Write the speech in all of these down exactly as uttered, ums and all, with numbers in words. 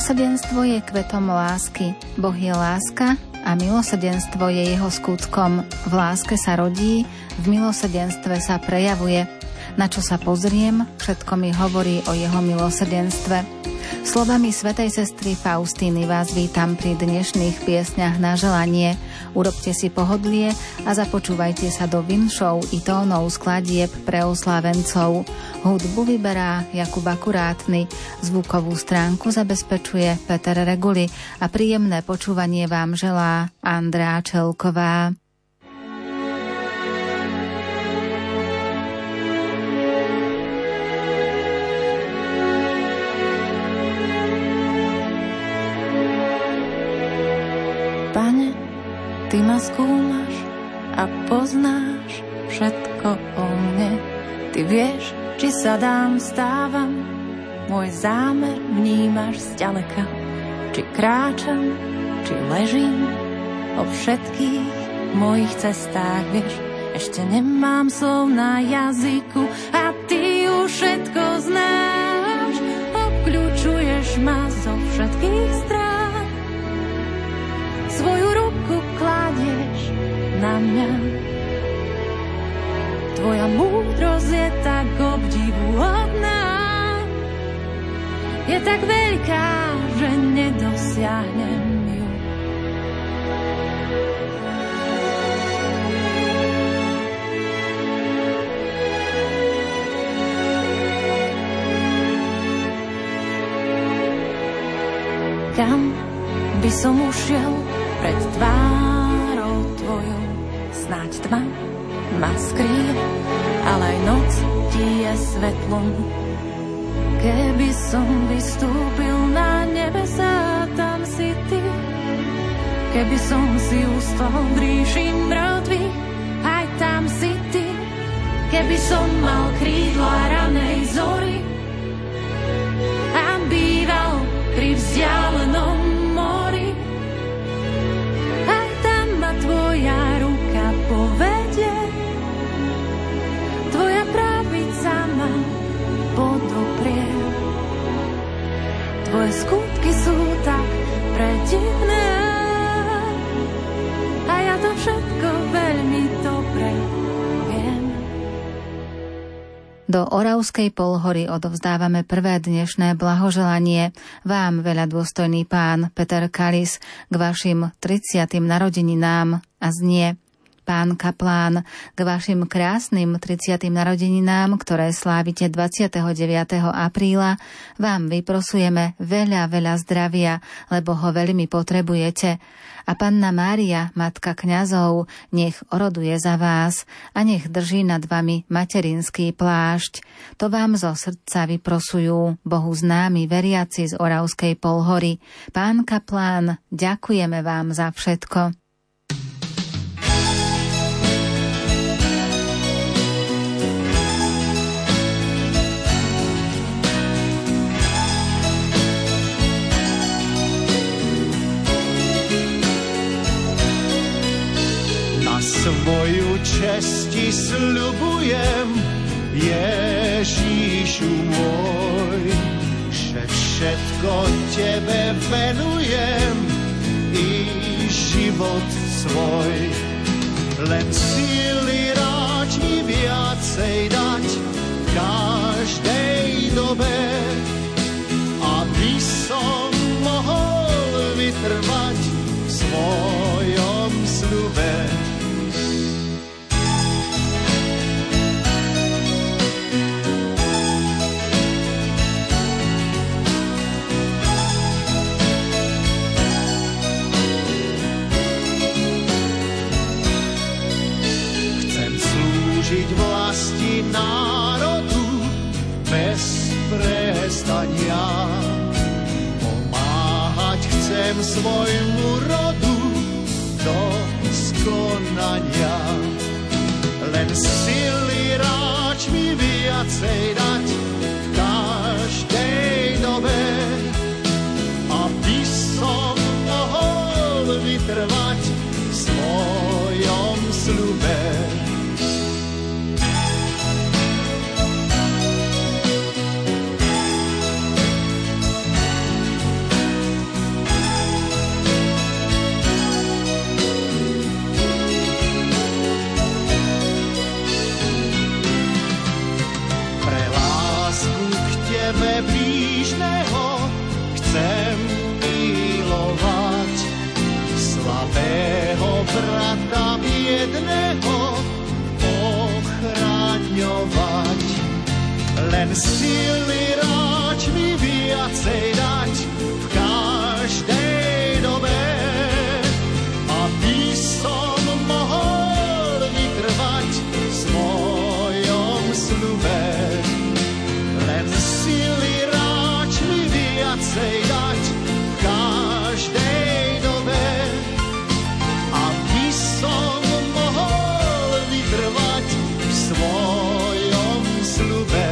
Milosrdenstvo je kvetom lásky. Boh je láska a milosrdenstvo je jeho skutkom. V láske sa rodí, v milosrdenstve sa prejavuje. Na čo sa pozriem, všetko mi hovorí o jeho milosrdenstve. Slovami svätej sestry Faustíny vás vítam pri dnešných piesňach na želanie. Urobte si pohodlie a započúvajte sa do vinšov i tónov skladieb pre oslávencov. Hudbu vyberá Jakub Akurátny, zvukovú stránku zabezpečuje Peter Reguli a príjemné počúvanie vám želá Andrea Čelková. Pane, Ty ma skúmaš a poznáš všetko o mne. Ty vieš, či sa dám, stávam, môj zámer vnímaš zďaleka. Či kráčam, či ležím, o všetkých mojich cestách vieš. Ešte nemám slov na jazyku a Ty už všetko znáš. Obkľúčuješ ma zo všetkých strán. Svoju ruku kladieš na mňa. Tvoja múdrosť je tak obdivuhodná. Je tak veľká, že nedosiahnem ju. Kam by som ušiel pred tvárou tvojou? Snáď tma ma skrýva, ale aj noc ti je svetlom. Keby som vystúpil na nebesá, tam si ty. Keby som si ustal v ríši mŕtvych, aj tam si ty. Keby som mal krídla ranej zory a býval pri vzdialenom mori, aj tam ma tvoja ruka povedie, tvoja pravica ma podoprie. Tvoje skutky sú tak predivné a ja to všetko veľmi dobre viem. Do Oravskej Polhory odovzdávame prvé dnešné blahoželanie vám, veľa dôstojný pán Peter Kalis, k vašim tridsiatym narodeninám a znie: Pán kaplán, k vašim krásnym tridsiatym narodeninám, ktoré slávite dvadsiateho deviateho apríla, vám vyprosujeme veľa, veľa zdravia, lebo ho veľmi potrebujete. A Panna Mária, Matka kňazov, nech oroduje za vás a nech drží nad vami materinský plášť. To vám zo srdca vyprosujú Bohu známi veriaci z Oravskej Polhory. Pán kaplán, ďakujeme vám za všetko. Svoju česti sľubujem, Ježíšu môj, že všetko tebe venujem i život svoj. Len síly ráč mi viacej dať v každej dobe, aby som mohol vytrvať v svojom sľube. Vlasti národu bez prestania. Pomáhať chcem svojmu rodu do skonania. Len sily ráč mi viacej dať v každej dobe, aby som mohol vytrvať v svojom sľube. sily ráč mi viacej dať v každej dobe, aby som mohol vytrvať v svojom sľube. Len sily ráč mi viacej dať v každej dobe, aby som mohol vytrvať v svojom sľube.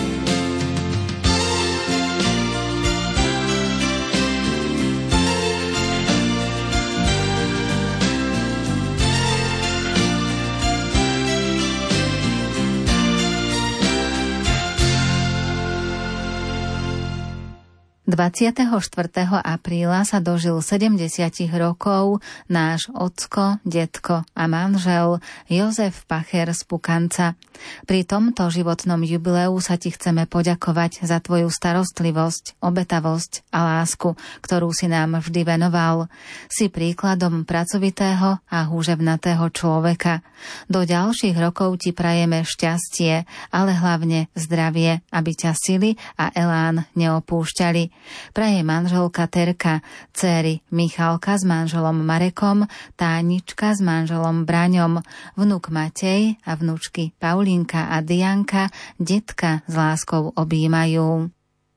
dvadsiateho štvrtého apríla sa dožil sedemdesiat rokov náš ocko, detko a manžel Jozef Pacher z Pukanca. Pri tomto životnom jubileu sa ti chceme poďakovať za tvoju starostlivosť, obetavosť a lásku, ktorú si nám vždy venoval. Si príkladom pracovitého a húževnatého človeka. Do ďalších rokov ti prajeme šťastie, ale hlavne zdravie, aby ťa sily a elán neopúšťali. Praje manželka Terka, dcéry Michalka s manželom Marekom, Tánička s manželom Braňom, vnuk Matej a vnučky Paulinka a Dianka detka s láskou objímajú.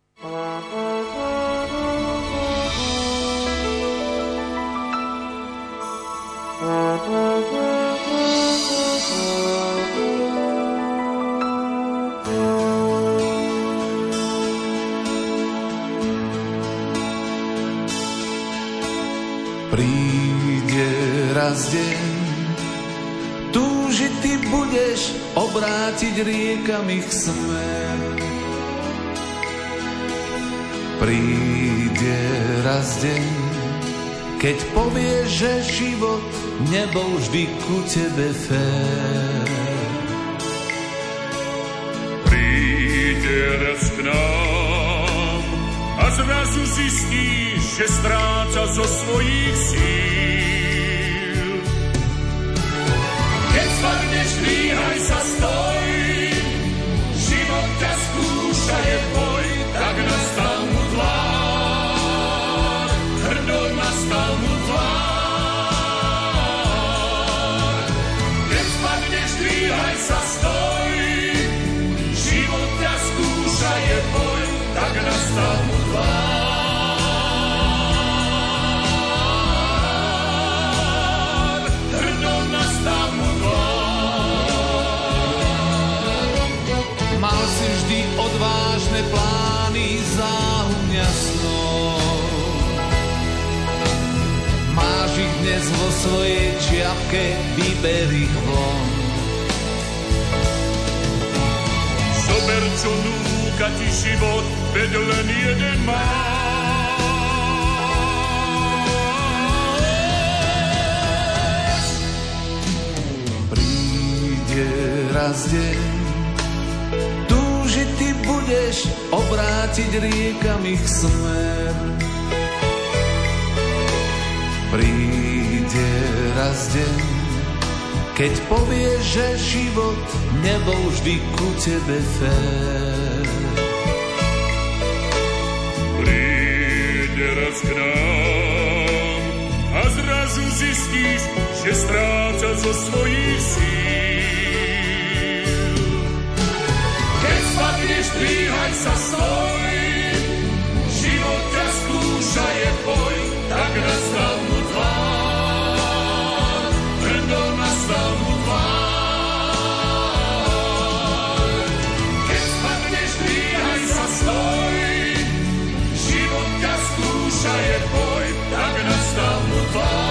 Príde raz deň, túžiť ty budeš, obrátiť riekami ich smer. Príde raz deň, keď povieš, že život nebol vždy ku tebe fér. Príde raz k nám a zrazu zistíš, že stráca zo svojich síl. Keď spadneš, dvíhaj sa, stoj, život ťa skúša, je boj, tak nastav mu tvár, hrdo nastav mu tvár. Keď spadneš, dvíhaj sa, stoj, život ťa skúša, je boj, tak nastav mu tvár. Mal si vždy odvážne plány, záhubňa snov. Máš ich dnes vo svojej čiapke, vyber ich von. Zober, čo núka ti život, veď len jeden máš. Príde raz deň, túžiť ty budeš, obrátiť riekami ich smer. Príde raz deň, keď povieš, že život nebol vždy ku tebe fér. Príde raz k nám a zrazu zistíš, že stráca zo svojich síl. Keď spadneš, dvíhaj sa, stoj, život ťa skúša, je boj, tak nastav mu tvár, hrdo nastav mu tvár. Keď spadneš, dvíhaj sa, stoj, život ťa skúša, je boj, tak nastav mu tvár.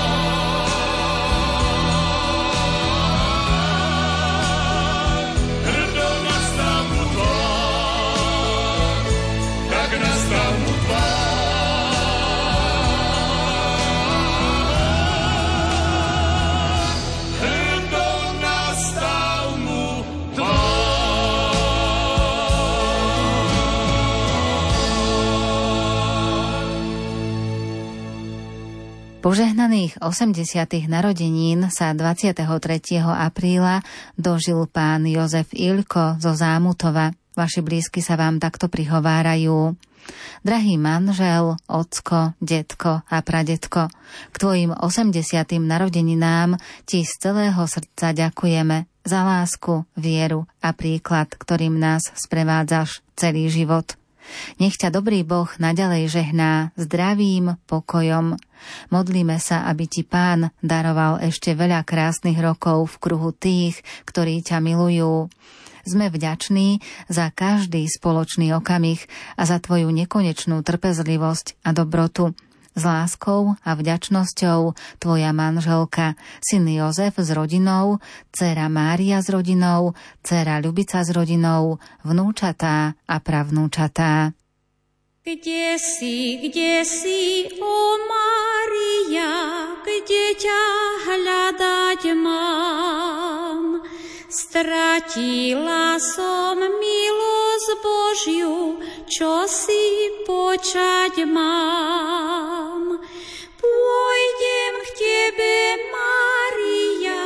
Požehnaných osemdesiatych narodenín sa dvadsiateho tretieho apríla dožil pán Jozef Ilko zo Zámutova. vaši blízky sa vám takto prihovárajú. Drahý manžel, ocko, detko a pradetko, k tvojim osemdesiatym narodeninám ti z celého srdca ďakujeme za lásku, vieru a príklad, ktorým nás sprevádzaš celý život. Nech ťa dobrý Boh naďalej žehná zdravím, pokojom. Modlíme sa, aby ti Pán daroval ešte veľa krásnych rokov v kruhu tých, ktorí ťa milujú. Sme vďační za každý spoločný okamih a za tvoju nekonečnú trpezlivosť a dobrotu. S láskou a vďačnosťou tvoja manželka, syn Jozef s rodinou, dcéra Mária s rodinou, dcéra Ľubica s rodinou, vnúčatá a pravnúčatá. Kde si, kde si, ó Mária, kde ťa hľadať mám? Stratila som milosť Božiu, čo si počať mám. Pôjdem k tebe, Mária,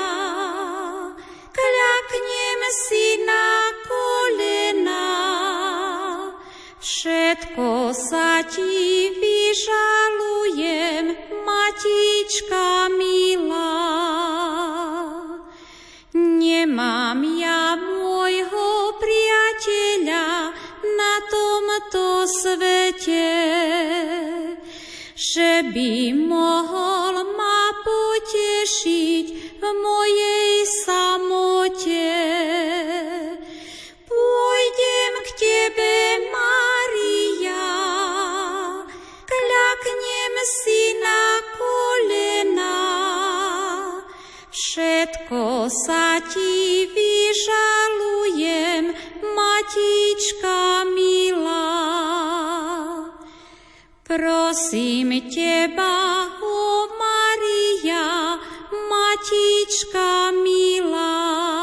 kľaknem si na kolena. Všetko sa ti vyžalujem, Matička milá. Nemám ja môjho priateľa na tomto svete, že by mohol ma potešiť v mojej samote. Pôjdem k tebe, Mária, kľaknem si na kolena. Všetko sa ti vyžalujem, Matička milá. Prosím teba, ó Mária, Matička milá.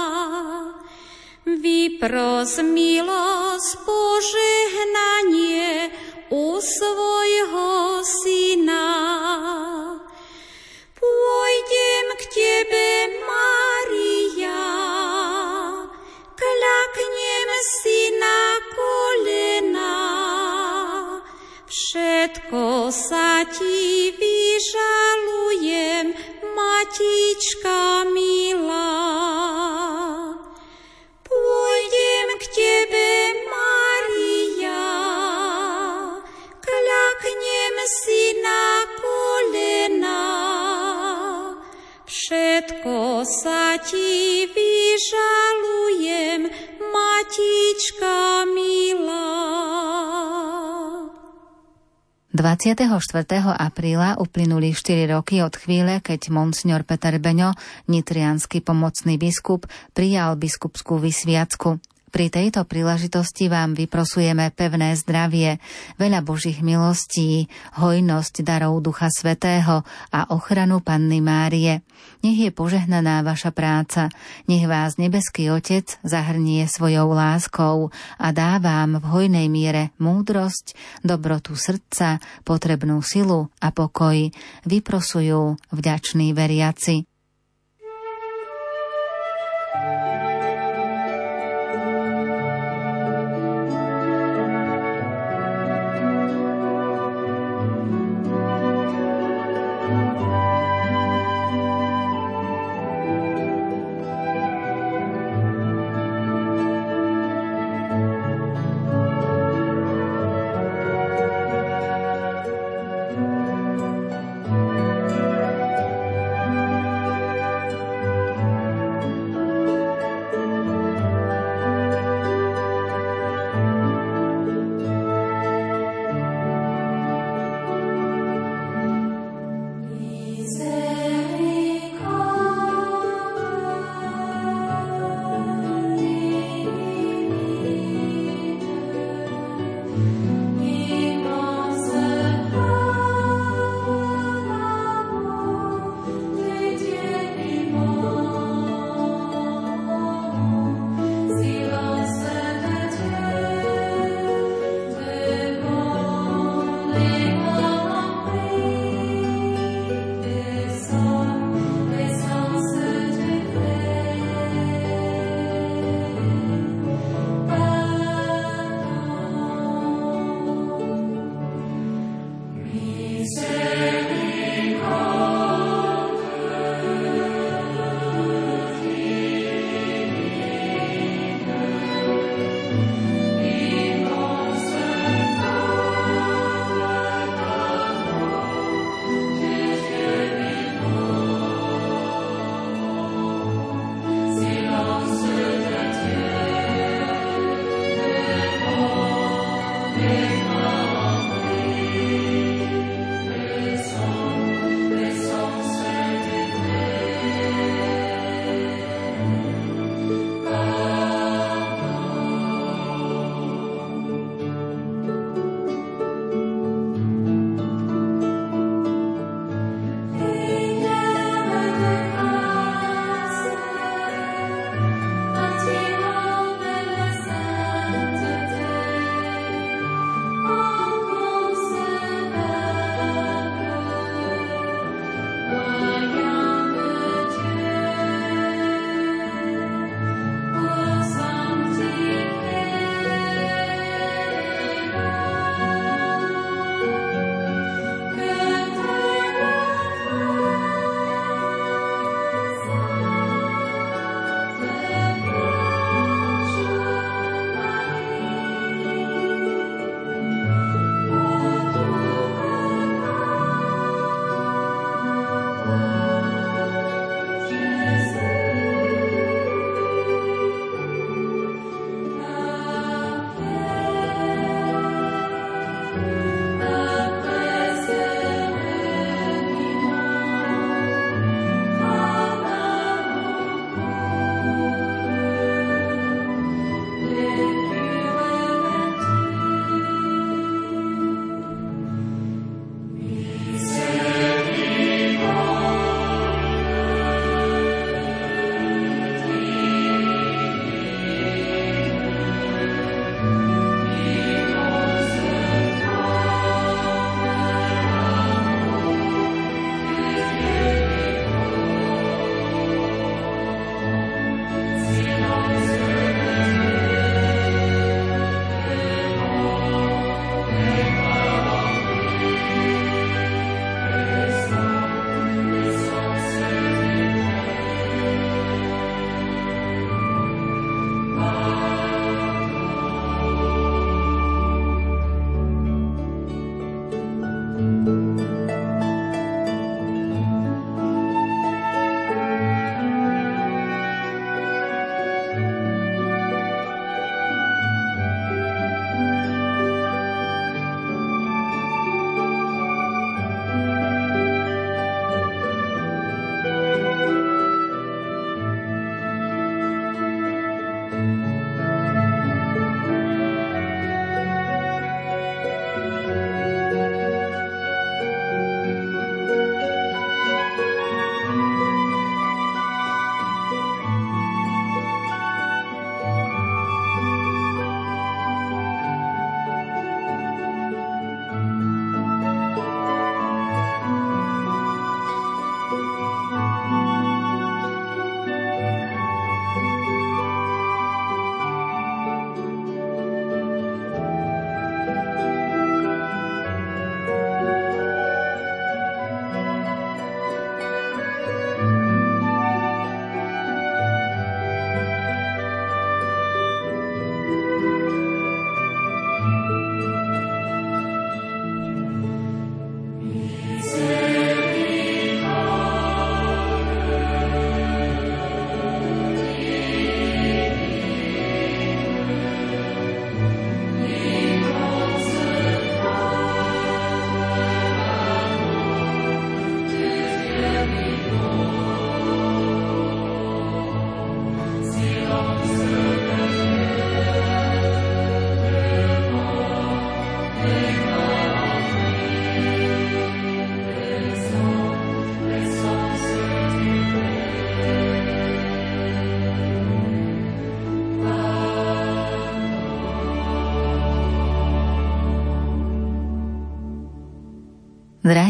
Vypros milosť, požehnanie u svojho syna. Pôjdem k tebe, Mária, kľaknem si na kolena. Všetko sa ti vyžalujem, Matička milá. Pôjdem k tebe, Mária, kľaknem si na kolena. Všetko sa ti vyžalujem, Matička milá. dvadsiateho štvrtého apríla uplynuli štyri roky od chvíle, keď monsignor Peter Beňo, nitriansky pomocný biskup, prijal biskupskú vysviacku. Pri tejto príležitosti vám vyprosujeme pevné zdravie, veľa Božích milostí, hojnosť darov Ducha Svätého a ochranu Panny Márie. Nech je požehnaná vaša práca, nech vás nebeský Otec zahrnie svojou láskou a dá vám v hojnej miere múdrosť, dobrotu srdca, potrebnú silu a pokoj, vyprosujú vďační veriaci.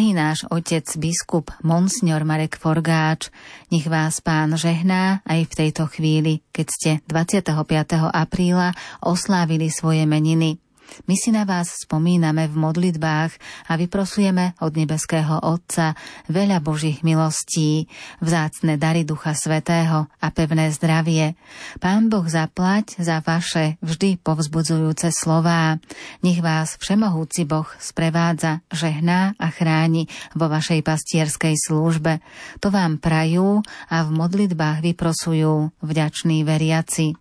Milý náš otec biskup Monsignor Marek Forgáč, nech vás Pán žehná aj v tejto chvíli, keď ste dvadsiateho piateho apríla oslávili svoje meniny. My si na vás spomíname v modlitbách a vyprosujeme od nebeského Otca veľa Božích milostí, vzácne dary Ducha Svätého a pevné zdravie. Pán Boh zaplať za vaše vždy povzbudzujúce slová. Nech vás všemohúci Boh sprevádza, žehná a chráni vo vašej pastierskej službe. To vám prajú a v modlitbách vyprosujú vďační veriaci.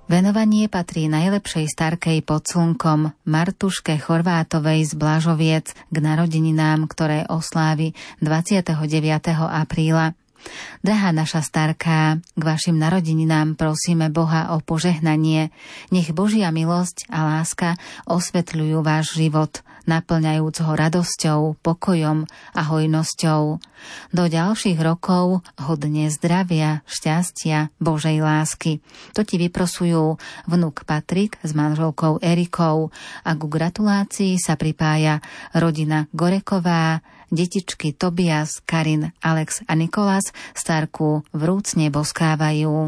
Venovanie patrí najlepšej starkej pod slnkom Martuške Chorvátovej z Blažoviec k narodeninám, ktoré oslávi dvadsiateho deviateho apríla. Drahá naša starká, k vašim narodeninám prosíme Boha o požehnanie. Nech Božia milosť a láska osvetľujú váš život, naplňajúc ho radosťou, pokojom a hojnosťou. Do ďalších rokov hodne zdravia, šťastia, Božej lásky. To ti vyprosujú vnuk Patrik s manželkou Erikou a ku gratulácii sa pripája rodina Goreková, detičky Tobias, Karin, Alex a Nikolás starku vrúcne boskávajú.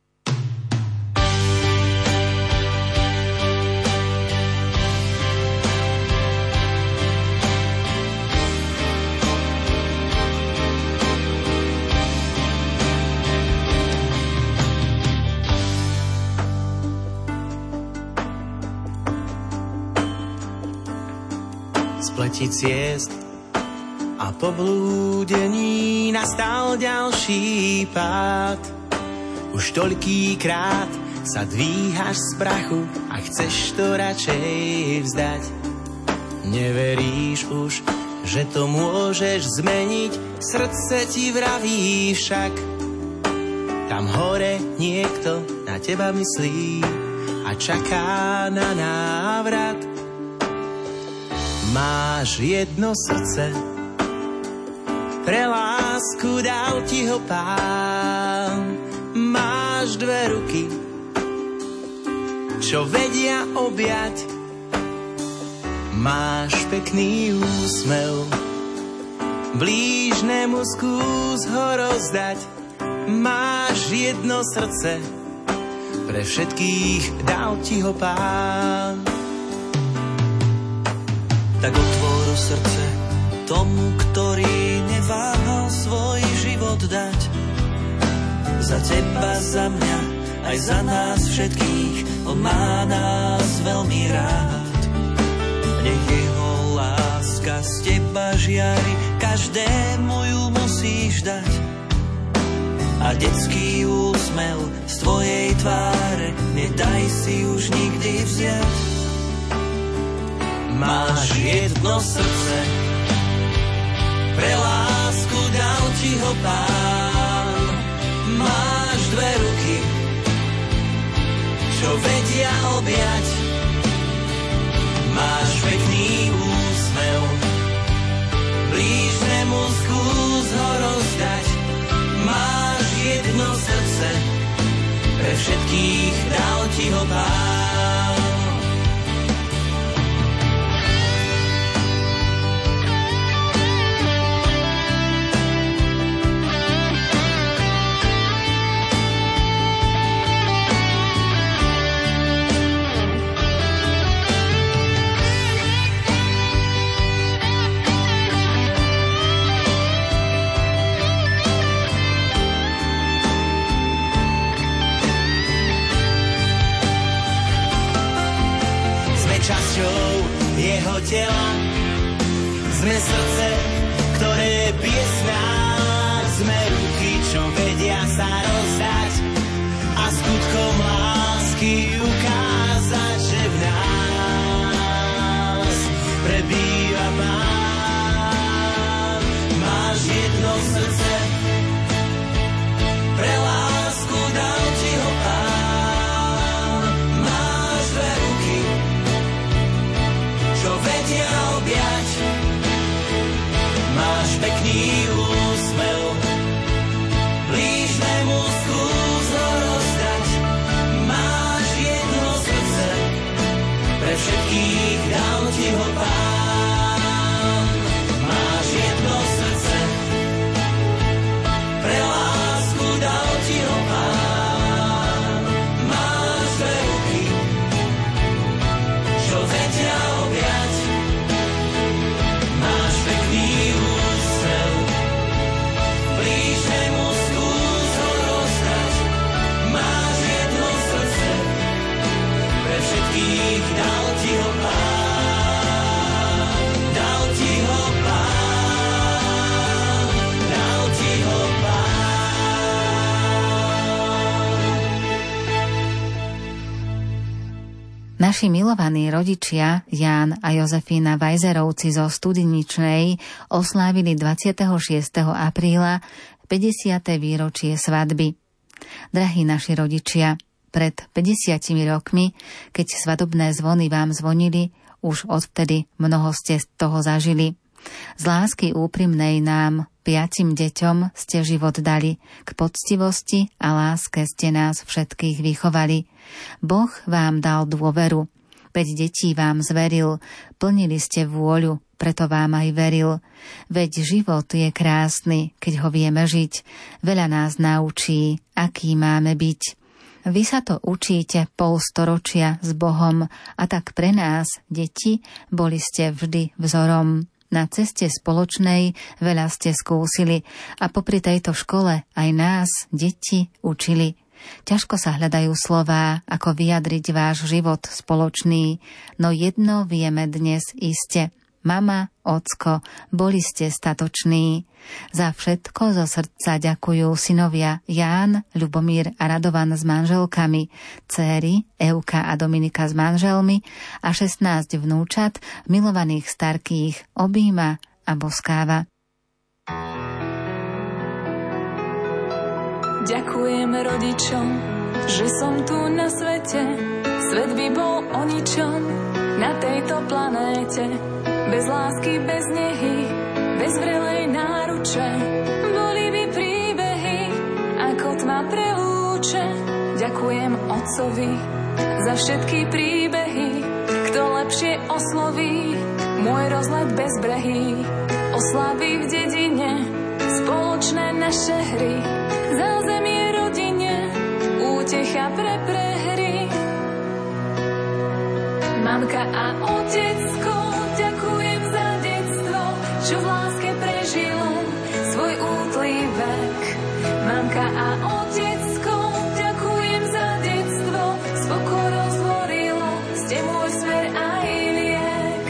Spleti ciest a po blúdení nastal ďalší pád. Už toľkýkrát sa dvíhaš z prachu a chceš to radšej vzdať. Neveríš už, že to môžeš zmeniť, srdce ti vraví však. Tam hore niekto na teba myslí a čaká na návrat. Máš jedno srdce, pre lásku dal ti ho Pán. Máš dve ruky, čo vedia objať. Máš pekný úsmev, blížnemu skús ho rozdať. Máš jedno srdce, pre všetkých dal ti ho Pán. Tak otvor srdce tomu, ktorý neváhal svoj život dať. Za teba, za mňa, aj za nás všetkých, on má nás veľmi rád. Nech jeho láska z teba žiari, každému ju musíš dať. A detský úsmev z tvojej tváre nedaj si už nikdy vziať. Máš jedno srdce, pre lásku dal ti ho Pán. Máš dve ruky, čo vedia objať. Máš pekný úsmev, blížnemu skús ho rozdať. Máš jedno srdce, pre všetkých dal ti ho Pán. Časťou jeho tela, sme srdce, ktoré bije snáď, sme ruky, čo vedia sa rozdať a skutkom lásky ukázať, že v nás prebýva Pán. Máš jedno srdce, pre lásku dal ti ho Pán. Máš dve ruky, čo vedia objať. Máš pekný úsmev, blížnemu skús ho rozdať. Máš jedno srdce, pre všetkých dal ti ho Pán. Máš jedno srdce, pre lásku dal ti ho Pán. Máš dve ruky, čo vedia objať. Máš pekný úsmev, blížnemu skús ho rozdať. Máš jedno srdce, pre všetkých dal ti ho Pán. Dal ti ho Pán, dal ti ho Pán. Naši milovaní rodičia Ján a Jozefína Vajzerovci zo Studeničnej oslávili dvadsiateho šiesteho apríla päťdesiate výročie svadby. Drahí naši rodičia, pred päťdesiatimi rokmi, keď svadobné zvony vám zvonili, už odvtedy mnoho ste z toho zažili. Z lásky úprimnej nám, piatim deťom, ste život dali, k poctivosti a láske ste nás všetkých vychovali. Boh vám dal dôveru, päť detí vám zveril, plnili ste vôľu, preto vám aj veril. Veď život je krásny, keď ho vieme žiť, veľa nás naučí, aký máme byť. Vy sa to učíte pol storočia s Bohom a tak pre nás, deti, boli ste vždy vzorom. Na ceste spoločnej veľa ste skúsili a popri tejto škole aj nás, deti, učili. Ťažko sa hľadajú slová, ako vyjadriť váš život spoločný, no jedno vieme dnes iste. Mama, ocko, boli ste statoční. Za všetko zo srdca ďakujú synovia Ján, Ľubomír a Radovan s manželkami, céry Euka a Dominika s manželmi a šestnásť vnúčat milovaných starkých objíma a boskáva. Ďakujem rodičom, že som tu na svete. Svet by bol o ničom na tejto planéte. Bez lásky, bez nehy, bez vrelej náruče. Boli by príbehy, ako tma prelúče. Ďakujem otcovi za všetky príbehy. Kto lepšie osloví môj rozlet bezbrehý. Oslavy v dedine, spoločné naše hry. Zázemie rodine, útecha pre prehry. Mamka a otecko, ďakujem za detstvo, čo v láske prežilo svoj útlý vek. Mamka a otecko, ďakujem za detstvo, s pokorou zdvorilo ste môj smer aj liek.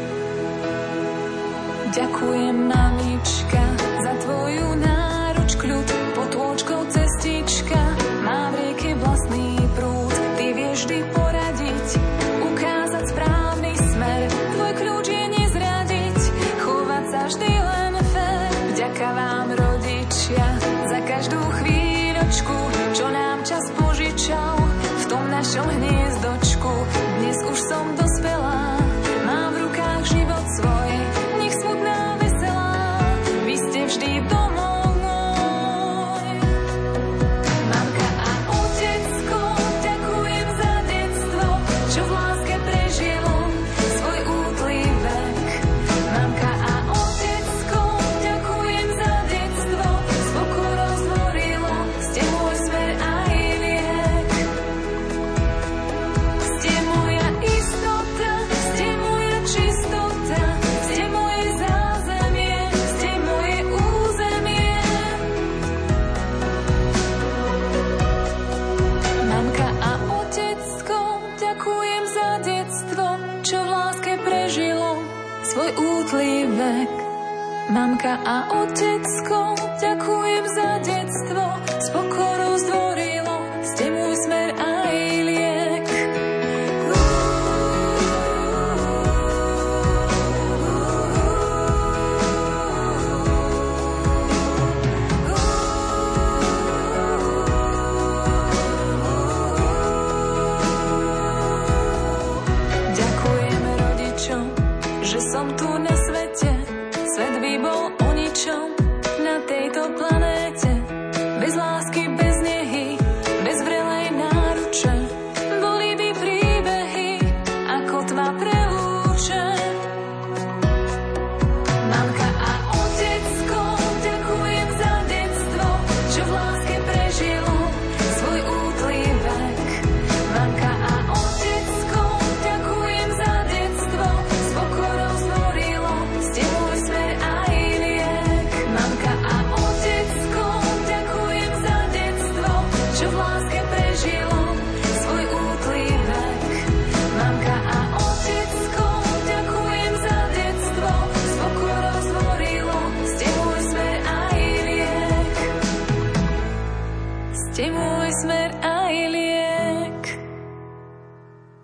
Ďakujem mamička za tvoju náruč kľud, potôčkou cestička, má v rieke vlastný prúd. Ty vieš vždy poradiť, ukázať správny smer, tvoj kľúč je nezradiť, chovať sa vždy len fér. Vďaka vám rodičia za každú chvíľočku, čo nám čas požičal v tom našom hniezdočku. Dnes už som dospelá, mám v rukách život svoj, nech smutná veselá, vy ste vždy domov môj. Mamka a otecko, ďakujem za detstvo, čo v láske prežilo svoj útlý vek. Mamka a otecko, ďakujem za detstvo, s pokorou zdvorilo ste môj smer aj liek. Ste moja istota, ste moja čistota, ste moje zázemie, ste moje územie. Mamka a otecko, ďakujem za detstvo, čo v láske prežilo svoj útlý vek. Mamka a otecko, ďakujem za detstvo, s pokorou zdvorilo ste môj smer aj liek. Ďakujem rodičom, že som tu na svete. Svet by bol o ničom na tejto planéte. Bez lásky, bez nehy,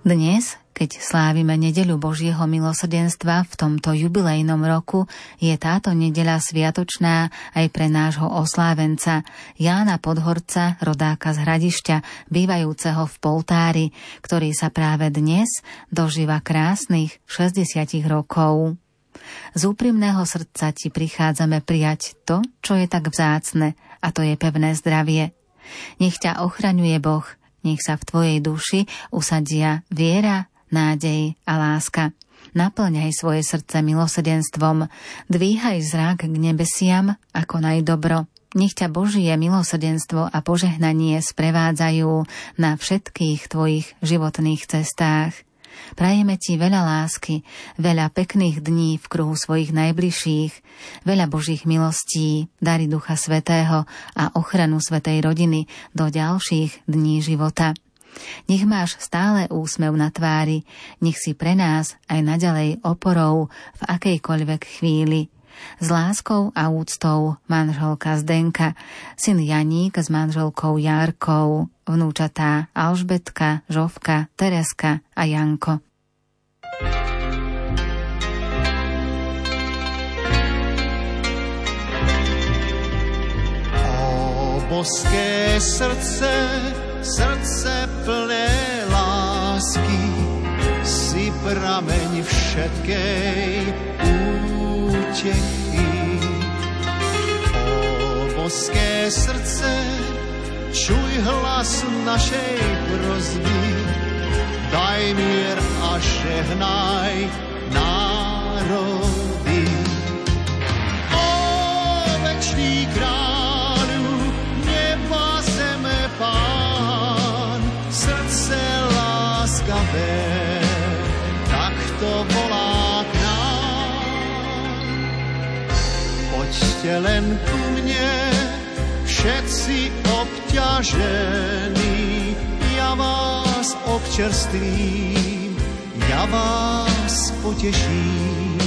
Dnes, keď slávime nedeľu Božieho milosrdenstva v tomto jubilejnom roku, je táto nedeľa sviatočná aj pre nášho oslávenca Jána Podhorca, rodáka z Hradišťa, bývajúceho v Poltári, ktorý sa práve dnes dožíva krásnych šesťdesiat rokov. Z úprimného srdca ti prichádzame prijať to, čo je tak vzácne, a to je pevné zdravie. Nech ťa ochraňuje Boh, nech sa v tvojej duši usadia viera, nádej a láska. Naplňaj svoje srdce milosrdenstvom, dvíhaj zrak k nebesiam ako najdobro. Nech ťa Božie milosrdenstvo a požehnanie sprevádzajú na všetkých tvojich životných cestách. Prajeme ti veľa lásky, veľa pekných dní v kruhu svojich najbližších, veľa Božích milostí, dary Ducha Svätého a ochranu svätej rodiny do ďalších dní života. Nech máš stále úsmev na tvári, nech si pre nás aj naďalej oporou v akejkoľvek chvíli. S láskou a úctou manželka Zdenka, syn Janík s manželkou Járkou, vnúčatá Alžbetka, Žofka, Tereska a Janko. O boské srdce, srdce plné lásky, si prameň všetkej útechy. O boské srdce, čuj hlas našej prosby, daj mier a žehnaj národy. O večný kráľu, neba zeme pán, srdce láskavé, takto volá k nám. Poďte len ku mne, všetci obťažení, ja vás občerstvím, ja vás poteším.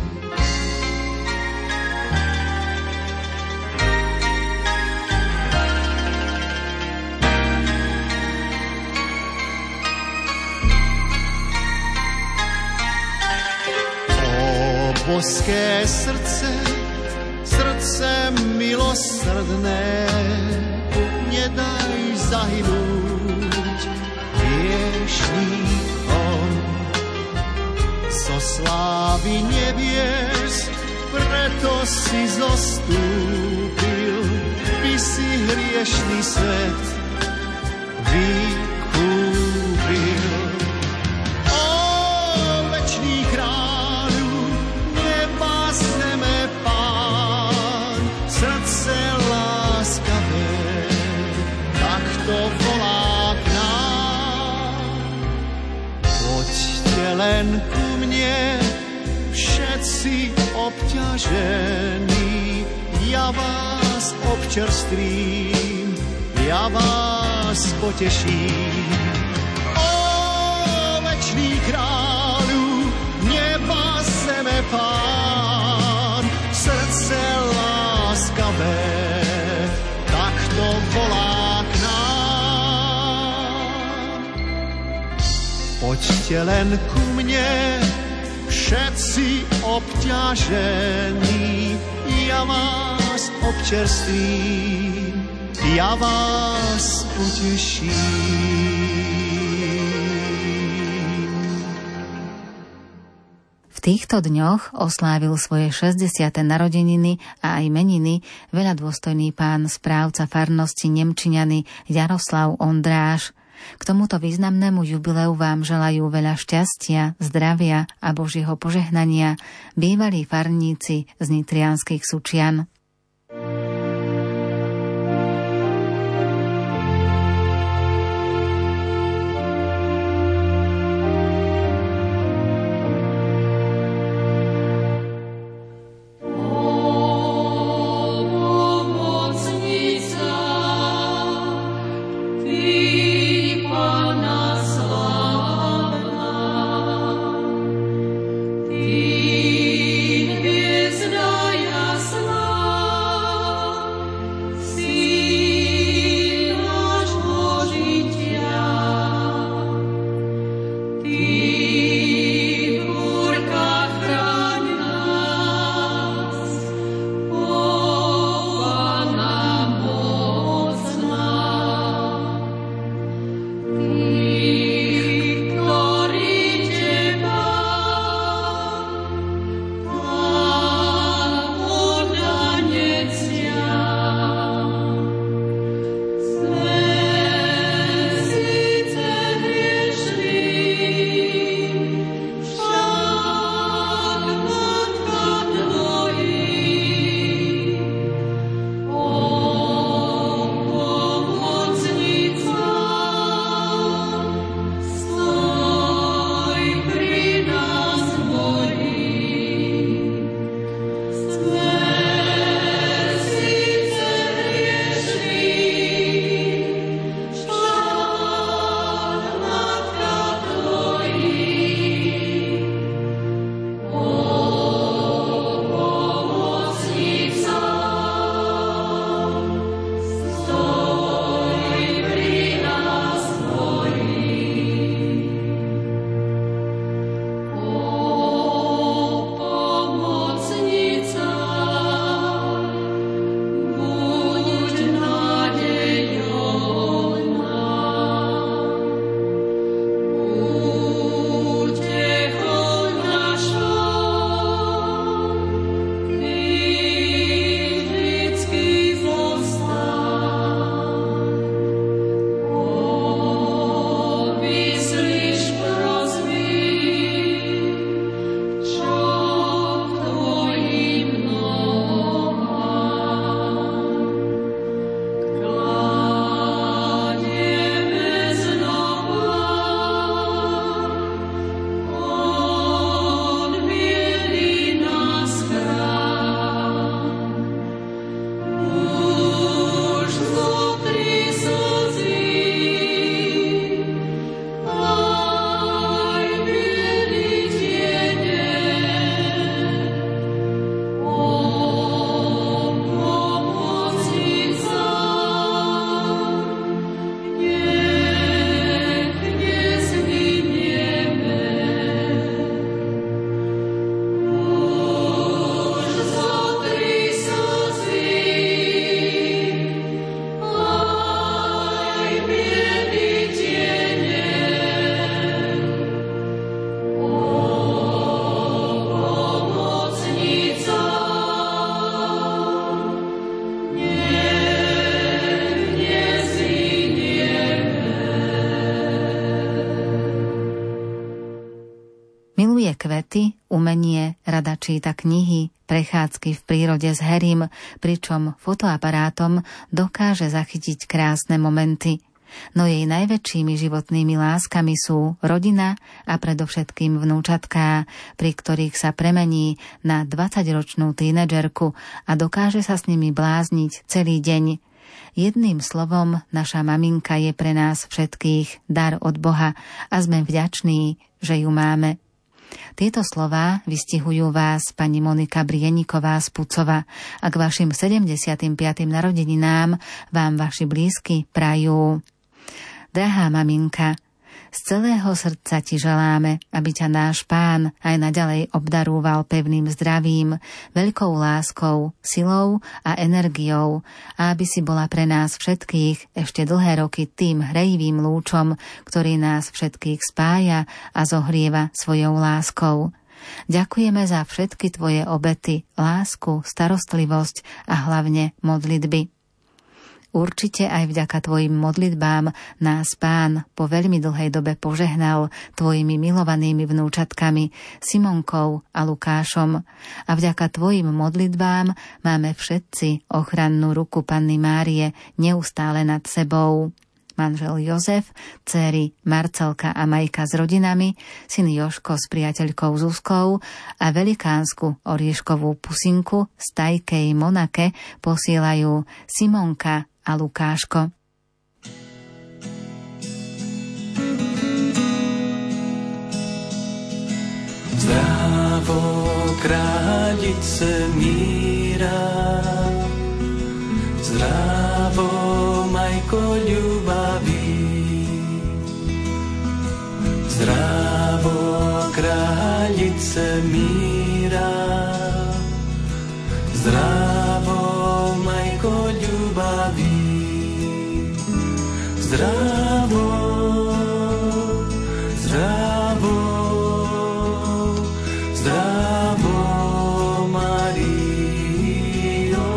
O boské srdce, srdce milosrdné, nedaj zahynúť hriešníkom. Zo slávy nebies preto si zostúpil, by si hriešný svet vykúpil. O večný kráľu, neba zeme pán, srdce láskavé, takto volá k nám. Poďte len ku mne, všetci obťažení, ja vás občerstvím, ja vás poteším. O večný kráľu, neba zeme pán, srdce láskavé, takto volá k nám. Poďte len ku mne, všetci obťažení, ja vás občerstvím, ja vás poteším. V týchto dňoch oslávil svoje šesťdesiate narodeniny a aj meniny veľa dôstojný pán správca farnosti Nemčiňany Jaroslav Ondráš. K tomuto významnému jubileu vám želajú veľa šťastia, zdravia a Božieho požehnania bývalí farníci z nitrianskych Sučian. Hviezda jasná, Miluje kvety, umenie, rada číta knihy, prechádzky v prírode s herím, pričom fotoaparátom dokáže zachytiť krásne momenty. No jej najväčšími životnými láskami sú rodina a predovšetkým vnúčatká, pri ktorých sa premení na dvadsaťročnú tínedžerku a dokáže sa s nimi blázniť celý deň. Jedným slovom, naša maminka je pre nás všetkých dar od Boha a sme vďační, že ju máme. Tieto slová vystihujú vás pani Monika Brieniková z Pucova a k vašim sedemdesiatym piatym narodeninám vám vaši blízky prajú. Drahá maminka, z celého srdca ti želáme, aby ťa náš Pán aj naďalej obdarúval pevným zdravím, veľkou láskou, silou a energiou a aby si bola pre nás všetkých ešte dlhé roky tým hrejivým lúčom, ktorý nás všetkých spája a zohrieva svojou láskou. Ďakujeme za všetky tvoje obety, lásku, starostlivosť a hlavne modlitby. Určite aj vďaka tvojim modlitbám nás Pán po veľmi dlhej dobe požehnal tvojimi milovanými vnúčatkami Simonkou a Lukášom a vďaka tvojim modlitbám máme všetci ochrannú ruku Panny Márie neustále nad sebou. Manžel Jozef, dcéry Marcelka a Majka s rodinami, syn Joško s priateľkou Zuzkou a velikánsku orieškovú pusinku z Tajkej Monake posielajú Simonka a Lukáško. Zdravo, kráľice míra, zdravo, majko ľubavý, zdravo, kráľice míra, zdravo, majko ľubavý, zdravo, zdravo, zdravo, Mario,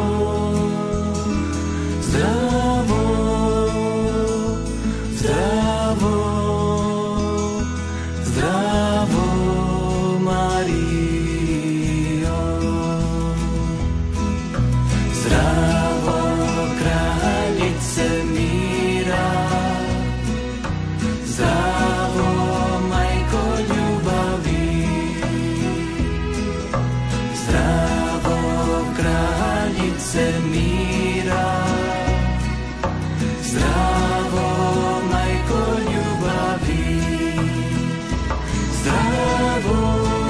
zdravo, zdravo, zdravo, Mario, zdravo, kráľice míra, zdravo, majko ľubavý, zdravo, kráľice míra, zdravo, majko ľubavý, zdravo,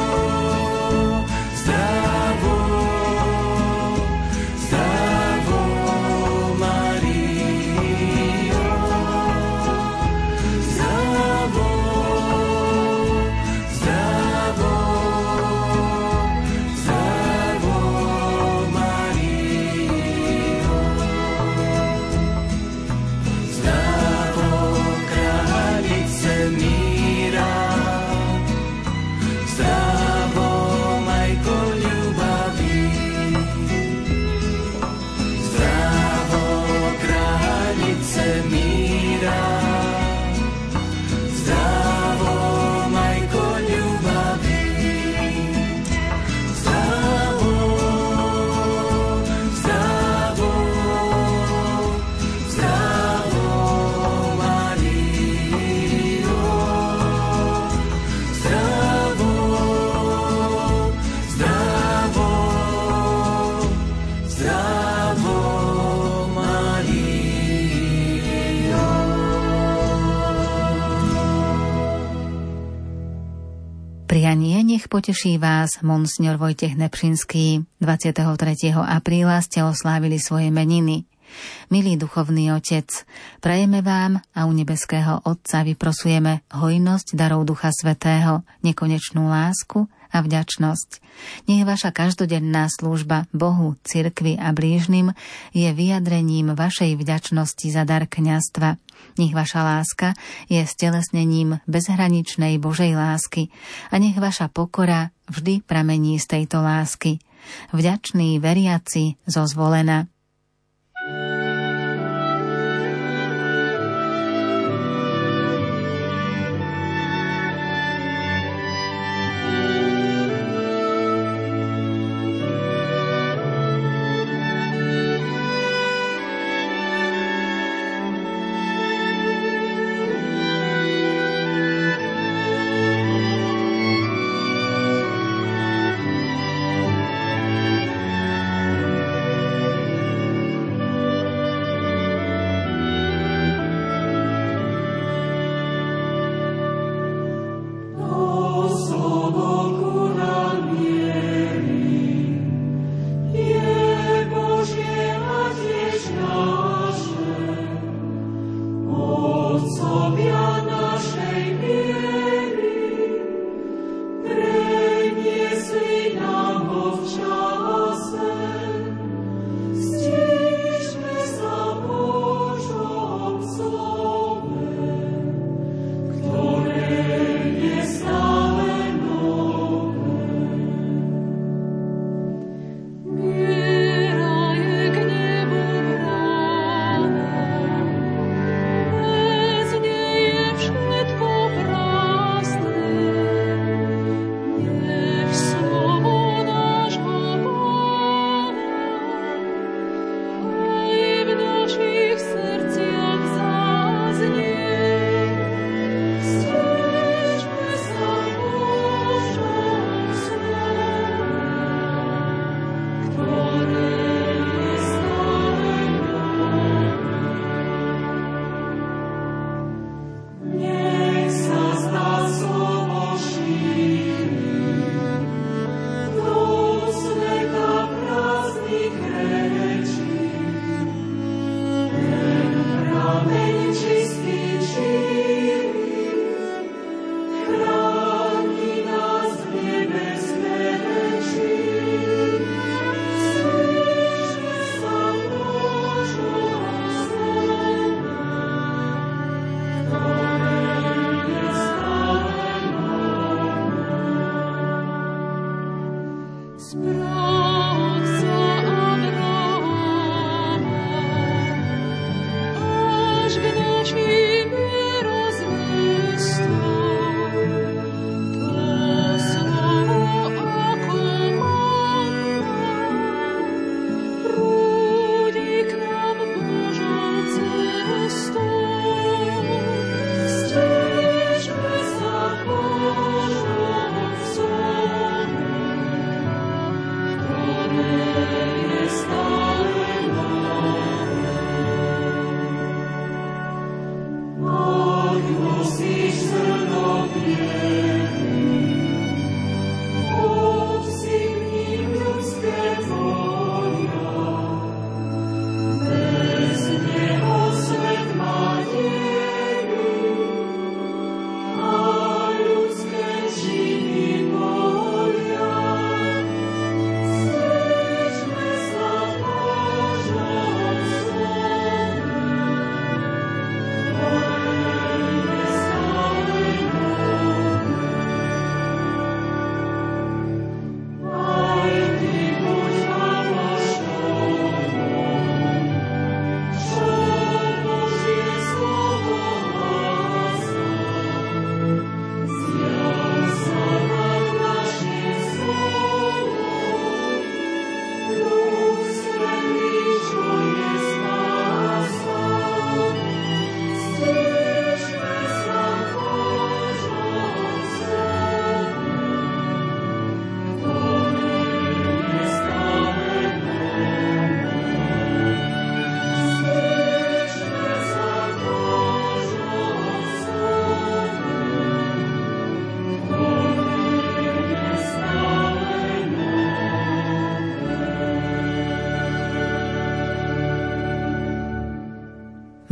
zdravo, zdravo, Mario, zdravo, zdravo, zdravo, Mario, zdravo, kráľice míra, zdravo, majko ľubavý, zdravo, kráľice míra, zdravo, majko ľubavý, zdravo, zdravo, zdravo, Mario, zdravo, zdravo, zdravo, Mario. Prianie nech poteší vás monsignor Vojtech Nepšinský. dvadsiateho tretieho apríla ste oslávili svoje meniny. Milý duchovný otec, prajeme vám a u nebeského Otca vyprosujeme hojnosť darov Ducha Svätého, nekonečnú lásku a vďačnosť. Nech vaša každodenná služba Bohu, cirkvi a blížnym je vyjadrením vašej vďačnosti za dar kňazstva. Nech vaša láska je stelesnením bezhraničnej Božej lásky a nech vaša pokora vždy pramení z tejto lásky. Vďačný veriaci zo Zvolena.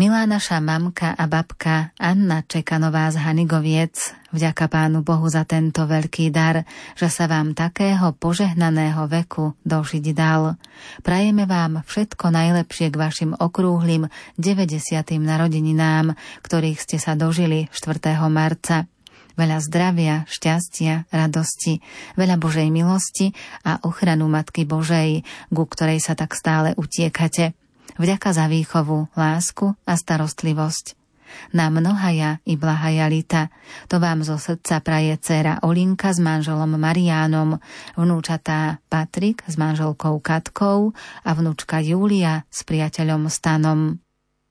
Milá naša mamka a babka Anna Čekanová z Hanigoviec, vďaka Pánu Bohu za tento veľký dar, že sa vám takého požehnaného veku dožiť dal. Prajeme vám všetko najlepšie k vašim okrúhlym deväťdesiatym narodeninám, ktorých ste sa dožili štvrtého marca. Veľa zdravia, šťastia, radosti, veľa Božej milosti a ochranu Matky Božej, ku ktorej sa tak stále utiekate. Vďaka za výchovu, lásku a starostlivosť. Na mnohaja i blahaja lita. To vám zo srdca praje dcéra Olinka s manželom Mariánom, vnúčatá Patrik s manželkou Katkou a vnúčka Júlia s priateľom Stanom.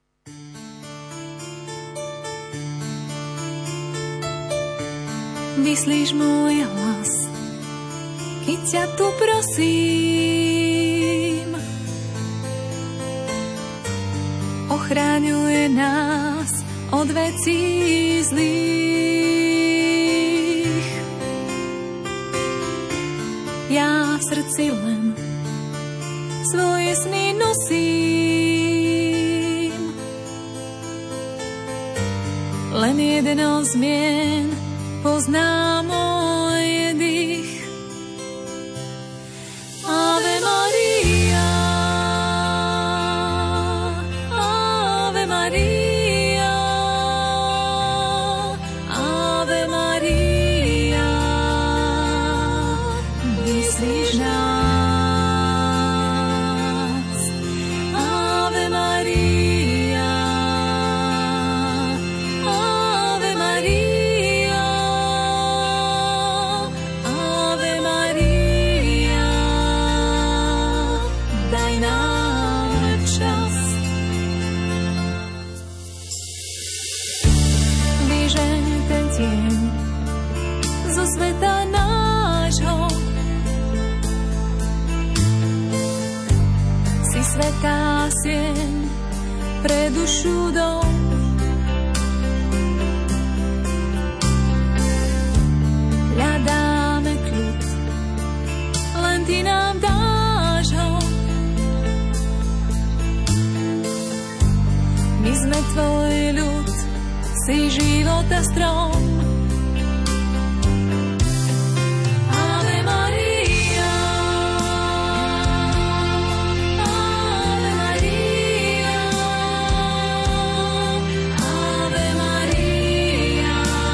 Vyslíš môj hlas, keď ťa tu prosím. Ochraňuje nás od vecí zlých. Ja v srdci len svoje sny nosím. Len jedno zmien pozná môj dých. Ave Maria, Ave Maria, Ave Maria, vyslíš nás. Ave Maria, Ave Maria, Ave Maria, daj nám čas. Vyžeň ten tieň zo sveta nášho. Si svätá sieň pre dušu dom. Hľadáme kľud, len ty nám dáš ho. My sme tvoj ľud, si života strom. Ave Maria, Ave Maria, Ave Maria,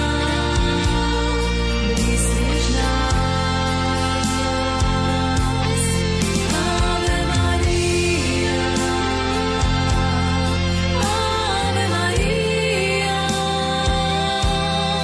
vyslíš nás. Ave Maria, Ave Maria,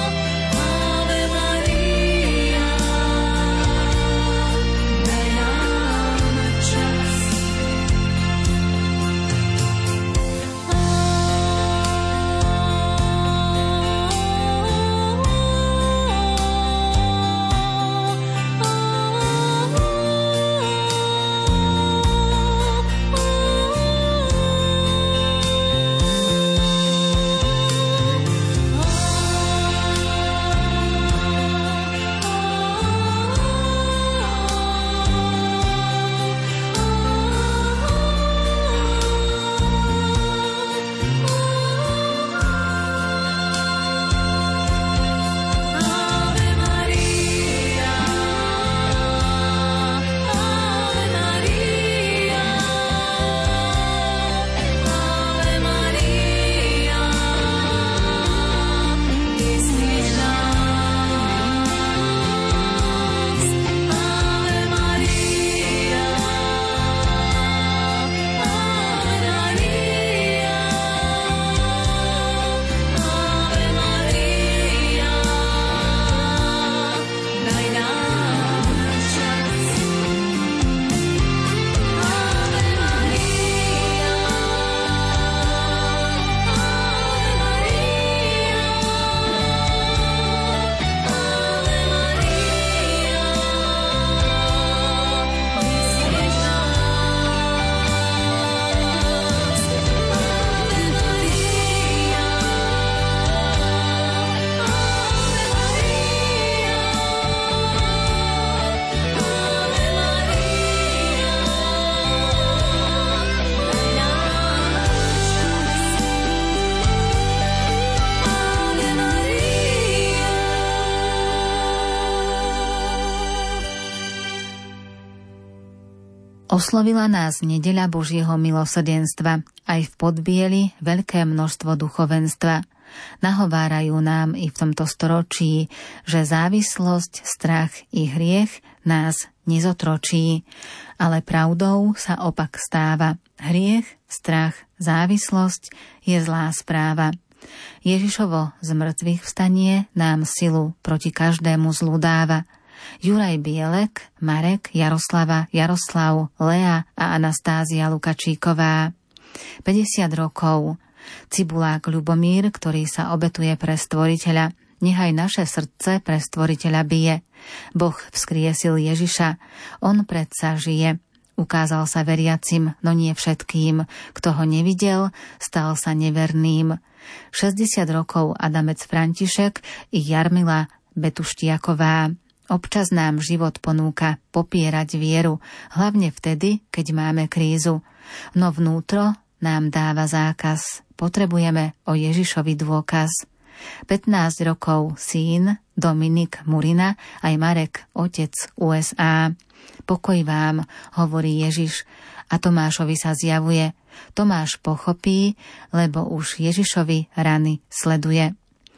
Oslovila nás nedeľa Božieho milosrdenstva, aj v Podbieli veľké množstvo duchovenstva. Nahovárajú nám i v tomto storočí, že závislosť, strach i hriech nás nezotročí. Ale pravdou sa opak stáva. Hriech, strach, závislosť je zlá správa. Ježišovo zmrtvých vstanie nám silu proti každému zlu dáva. Juraj Bielek, Marek, Jaroslava, Jaroslav, Lea a Anastázia Lukačíková. päťdesiat rokov. Cibulák Ľubomír, ktorý sa obetuje pre Stvoriteľa. Nechaj naše srdce pre Stvoriteľa bije. Boh vzkriesil Ježiša, on predsa žije. Ukázal sa veriacim, no nie všetkým. Kto ho nevidel, stal sa neverným. šesťdesiat rokov Adamec František i Jarmila Betuštiaková. Občas nám život ponúka popierať vieru, hlavne vtedy, keď máme krízu. No vnútro nám dáva zákaz. Potrebujeme o Ježišovi dôkaz. pätnásť rokov syn Dominik Murina, aj Marek, otec ú es á. Pokoj vám, hovorí Ježiš, a Tomášovi sa zjavuje. Tomáš pochopí, lebo už Ježišovi rany sleduje.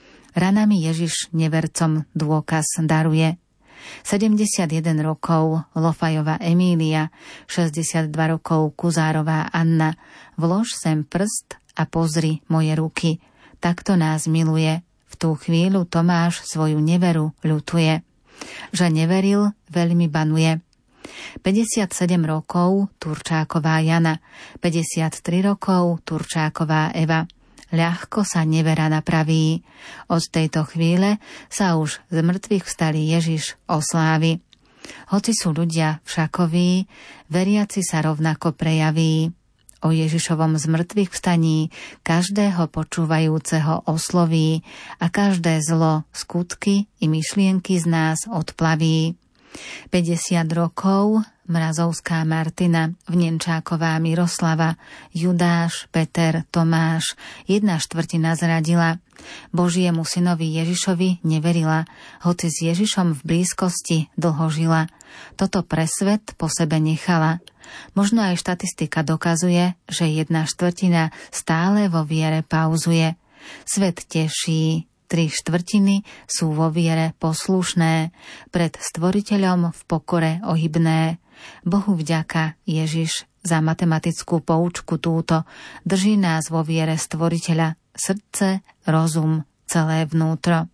Ranami Ježiš nevercom dôkaz daruje. sedemdesiatjeden rokov Lofajová Emília, šesťdesiatdva rokov Kuzárová Anna. Vlož sem prst a pozri moje ruky. Takto nás miluje. V tú chvíľu Tomáš svoju neveru ľutuje. Že neveril, veľmi banuje. päťdesiatsedem rokov Turčáková Jana, päťdesiattri rokov Turčáková Eva. Ľahko sa nevera napraví. Od tejto chvíle sa už z mŕtvych vstalý Ježiš oslávi. Hoci sú ľudia všakoví, veriaci sa rovnako prejaví. O Ježišovom zmrtvých vstaní každého počúvajúceho osloví a každé zlo, skutky i myšlienky z nás odplaví. päťdesiat rokov Mrazovská Martina, Vnenčáková Miroslava, Judáš, Peter, Tomáš, jedna štvrtina zradila. Božiemu synovi Ježišovi neverila, hoci s Ježišom v blízkosti dlho žila. Toto pre svet po sebe nechala. Možno aj štatistika dokazuje, že jedna štvrtina stále vo viere pauzuje. Svet teší, tri štvrtiny sú vo viere poslušné, pred Stvoriteľom v pokore ohybné. Bohu vďaka, Ježiš, za matematickú poučku túto, drží nás vo viere Stvoriteľa, srdce, rozum, celé vnútro.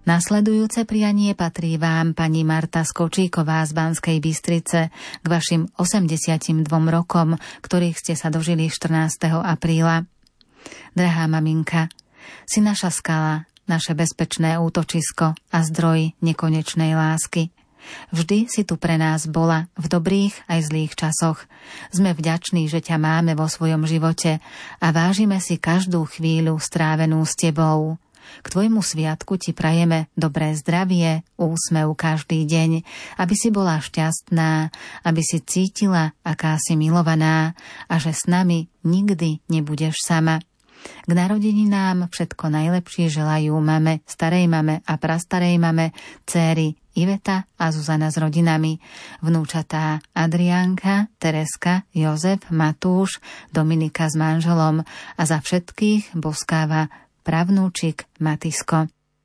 Nasledujúce prianie patrí vám pani Marta Skočíková z Banskej Bystrice k vašim osemdesiatdvom dvom rokom, ktorých ste sa dožili štrnásteho apríla. Drahá maminka, si naša skala, naše bezpečné útočisko a zdroj nekonečnej lásky. Vždy si tu pre nás bola, v dobrých aj zlých časoch. Sme vďační, že ťa máme vo svojom živote a vážime si každú chvíľu strávenú s tebou. K tvojmu sviatku ti prajeme dobré zdravie, úsmev každý deň, aby si bola šťastná, aby si cítila, aká si milovaná a že s nami nikdy nebudeš sama. K narodeninám všetko najlepšie želajú mame, starej mame a prastarej mame, céry Iveta a Zuzana s rodinami, vnúčatá Adriánka, Tereska, Jozef, Matúš, Dominika s manželom a za všetkých boskáva pravnúčik Matisko.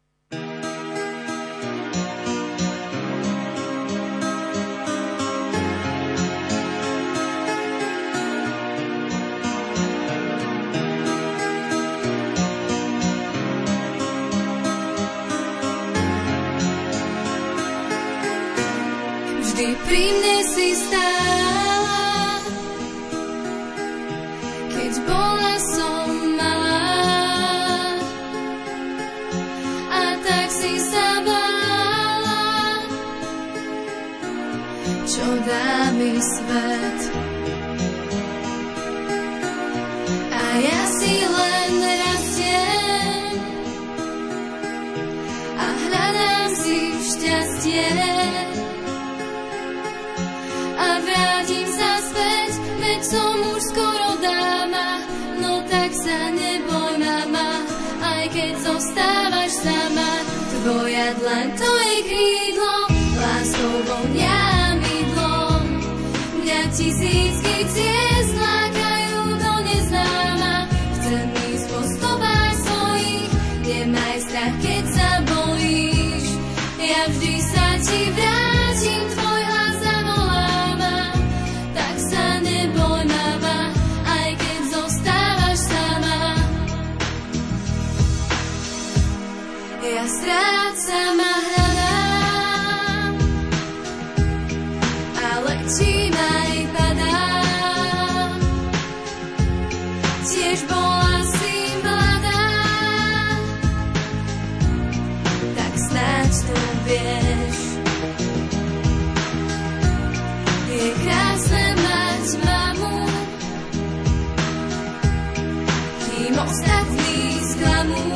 Vždy pri mne si stála, keď bola som malá, a tak si sa bála, čo dá mi svet. A ja si len rastiem a hľadám si šťastie. A vrátim sa späť, veď som už skoro dáma. No tak sa neboj, mama, aj keď zostávaš sama. Tvoja dlaň, to je krídlo, láskou vonia mydlom. Mňa tisícky ciest lákajú do neznáma. Chcem ísť po stopách svojich, nemaj strach, keď sa bojíš. Ja vždy sa ti vrátim, tvoj hlas zavolám. Tak sa neboj, mama, aj keď zostávaš sama. Ja strácam a hľadám, ale čím aj padám. Tiež bola si mladá, tak snáď to vieš. Je krásne mať mamu, kým ostatní sklamú.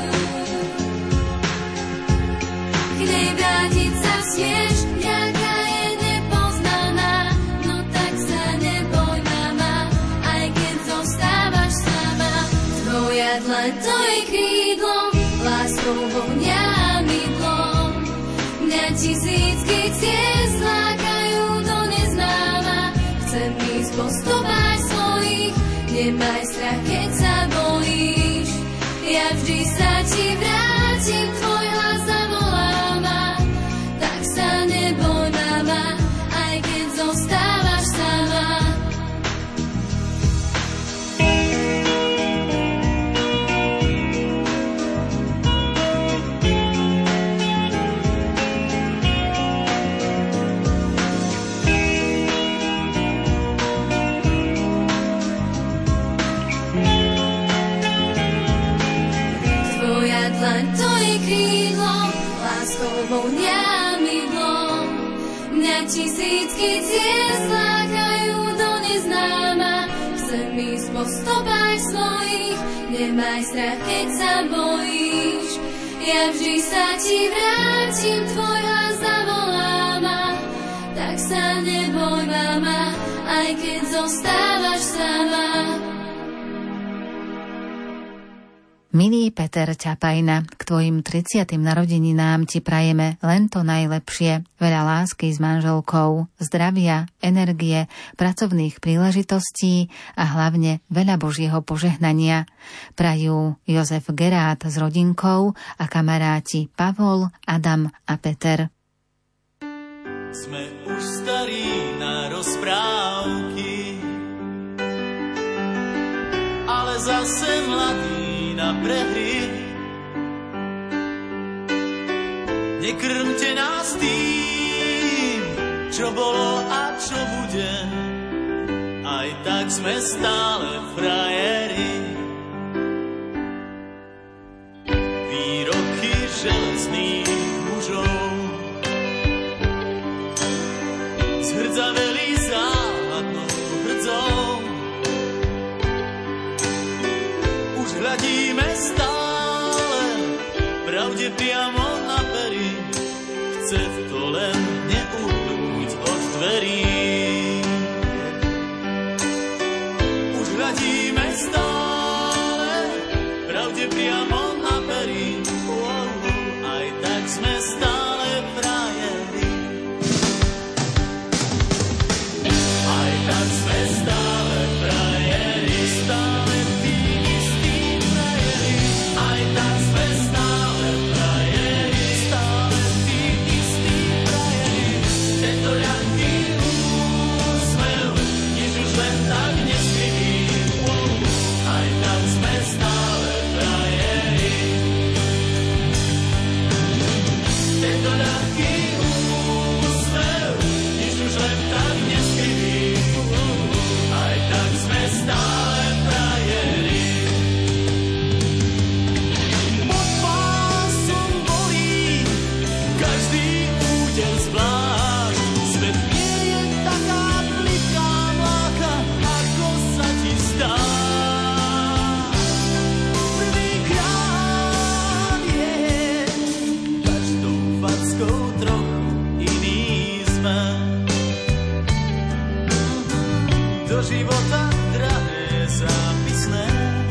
K nej vrátiť sa smieš, jaká je nepoznaná. No tak sa neboj, mama, aj keď zostávaš sama. Tvoja dlaň, to je krídlo, láskou vonia mydlom. Mňa tisícky ciest lákajú do neznáma. Chcem ísť po stopách svojich, nemaj strach, keď sa bojíš. Ja vždy sa ti vrátim, tvoj hlas zavolám. Tak sa neboj, mama, aj keď zostávaš sama. Dlaň, to je krídlo, láskou vonia mydlom. Mňa tisícky ciest lákajú do neznáma. Chcem ísť po stopách svojich, nemaj strach, keď sa bojíš. Ja vždy sa ti vrátim, tvoj hlas zavolám. Tak sa neboj, mama, aj keď zostávaš sama. Milý Peter Čapajna, k tvojim tridsiatym narodeninám ti prajeme len to najlepšie, veľa lásky s manželkou, zdravia, energie, pracovných príležitostí a hlavne veľa Božieho požehnania. Prajú Jozef Gerát s rodinkou a kamaráti Pavol, Adam a Peter. Sme už starí na rozprávky, ale zase mladí na prehry. Nekrmte nás tým, čo bolo a čo bude, aj tak sme stále frajeri. Výroky železných mužov zhrdzaveli záhadnou hrdzou. Už hľadíme stále pravde priamo na pery, chce to len neuhnúť od dverí. Už hľadíme stále pravde priamo na pery, aj tak sme stále frajeri. Aj tak sme stále frajeri, stále tí istí frajeri. Aj tak sme stále frajeri, stále tí istí frajeri. Tento ľahký úsmev, nič už len tak neskryví. Aj tak sme stále frajeri. Tento ľahký úsmev, nič už len tak neskryví. Aj tak sme stále frajeri. Pod pásom bolí každý úder zvlášť. Svet nie je taká pliká mláka, ako sa ti zdá. Prvýkrát je každou fackou trochu iný sme. Do života drahé zápisné.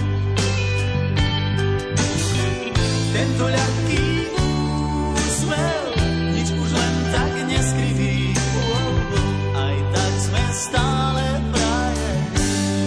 Tento ľahký úsmev, nič už len tak neskriví. Aj tak sme stále frajeri.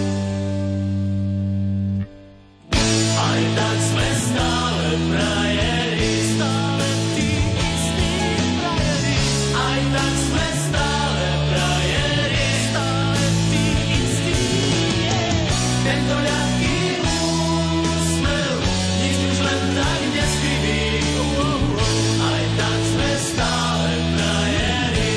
Aj tak sme stále frajeri, stále tí istí frajeri. Aj tak sme stále frajeri, stále tí istí. Tento ľahký úsmev, nič už len tak neskriví. Aj tak sme stále frajeri.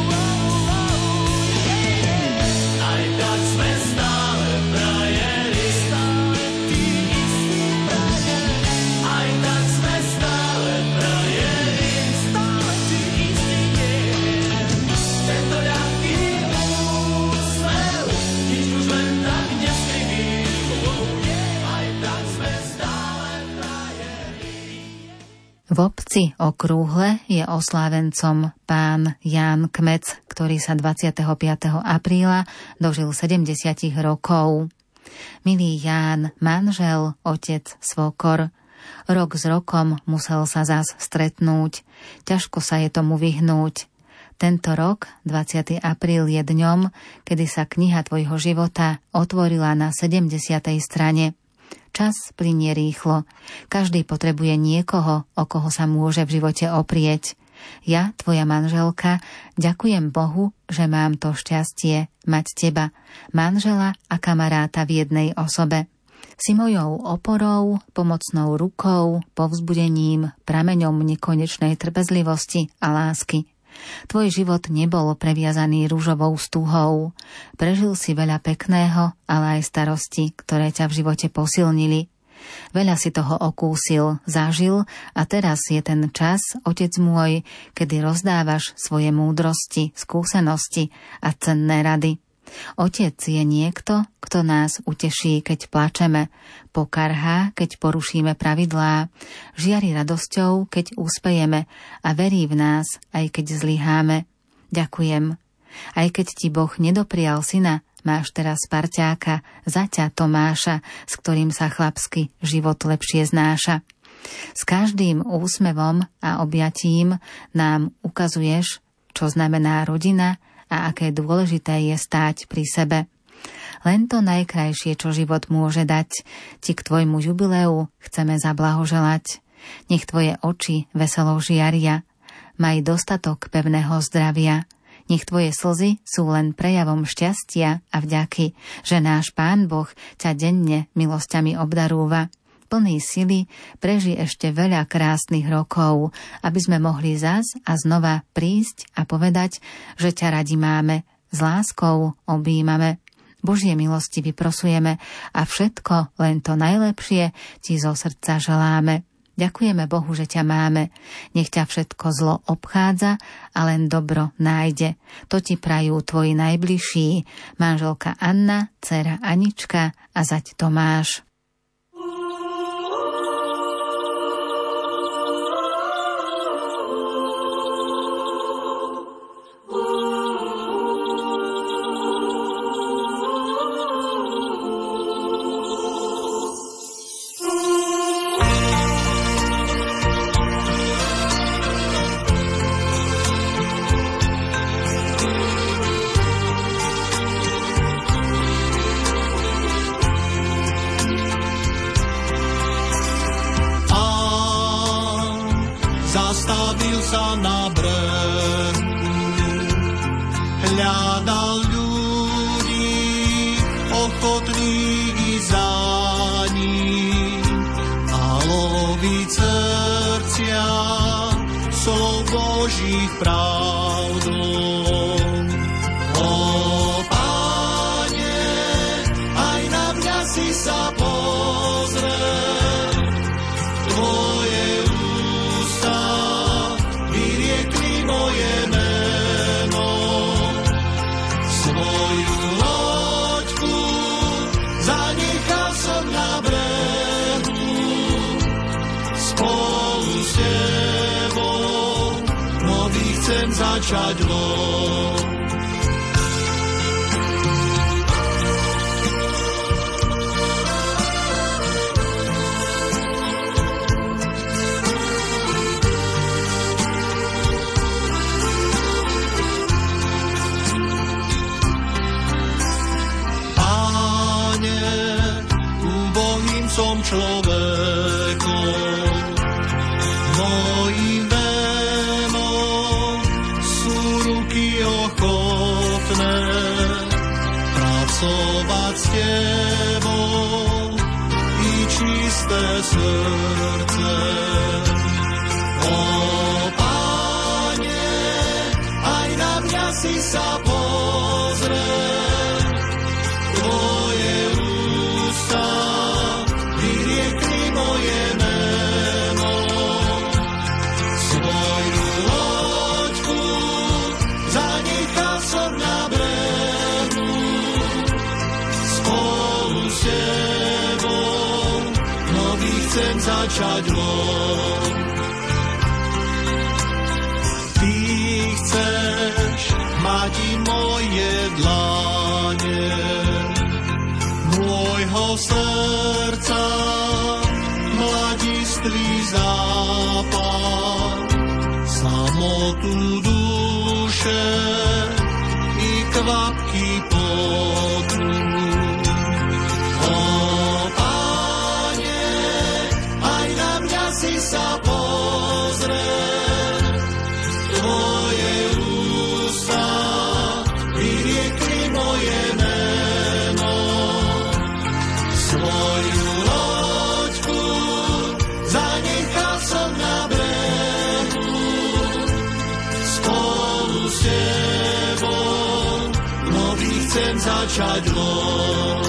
Aj tak sme stále frajeri, stále tí istí frajeri. Aj tak sme stále frajeri, stále tí istí. Tento ľahký úsmev, nič už len tak neskriví. Aj tak sme stále frajeri. V obci Okrúhle je oslávencom pán Ján Kmec, ktorý sa dvadsiateho piateho apríla dožil sedemdesiat rokov. Milý Ján, manžel, otec, svokor, rok s rokom musel sa zas stretnúť, ťažko sa je tomu vyhnúť. Tento rok, dvadsiateho apríl, je dňom, kedy sa kniha tvojho života otvorila na sedemdesiatej strane. Čas plynie rýchlo. Každý potrebuje niekoho, o koho sa môže v živote oprieť. Ja, tvoja manželka, ďakujem Bohu, že mám to šťastie mať teba, manžela a kamaráta v jednej osobe. Si mojou oporou, pomocnou rukou, povzbudením, prameňom nekonečnej trpezlivosti a lásky. Tvoj život nebol previazaný ružovou stúhou. Prežil si veľa pekného, ale aj starosti, ktoré ťa v živote posilnili. Veľa si toho okúsil, zažil a teraz je ten čas, otec môj, kedy rozdávaš svoje múdrosti, skúsenosti a cenné rady. Otec je niekto, kto nás uteší, keď plačeme, pokarhá, keď porušíme pravidlá, žiari radosťou, keď úspejeme a verí v nás, aj keď zlyháme. Ďakujem. Aj keď ti Boh nedoprial syna, máš teraz parťáka, zaťa Tomáša, s ktorým sa chlapsky život lepšie znáša. S každým úsmevom a objatím nám ukazuješ, čo znamená rodina a aké dôležité je stáť pri sebe. Len to najkrajšie, čo život môže dať, ti k tvojmu jubileu chceme zablahoželať. Nech tvoje oči veselo žiaria, maj dostatok pevného zdravia. Nech tvoje slzy sú len prejavom šťastia a vďaky, že náš Pán Boh ťa denne milosťami obdarúva. plný sily prežij ešte veľa krásnych rokov, aby sme mohli zas a znova prísť a povedať, že ťa radi máme, s láskou objímame. Božie milosti vyprosujeme a všetko, len to najlepšie, ti zo srdca želáme. Ďakujeme Bohu, že ťa máme. Nech ťa všetko zlo obchádza a len dobro nájde. To ti prajú tvoji najbližší. Manželka Anna, dcera Anička a zať Tomáš. Začať lov. Páne, úbohým som človekom, mojím pracovať s tebou i čisté srdce. O Páne, aj na mňa si sa pozrel, tvoje ústa vyriekli moje meno. Svoju loďku zanechal som na brehu, spolu s tebou nový chcem začať lov. Ty chceš mať i moje dlane, môjho srdca mladistvý západ, samotu duše i kvapky potu. O Páne, aj na mňa si sa pozrel, tvoje ústa vyriekli moje meno. Svoju loďku zanechal som na brehu, spolu s tebou nový chcem začať lov.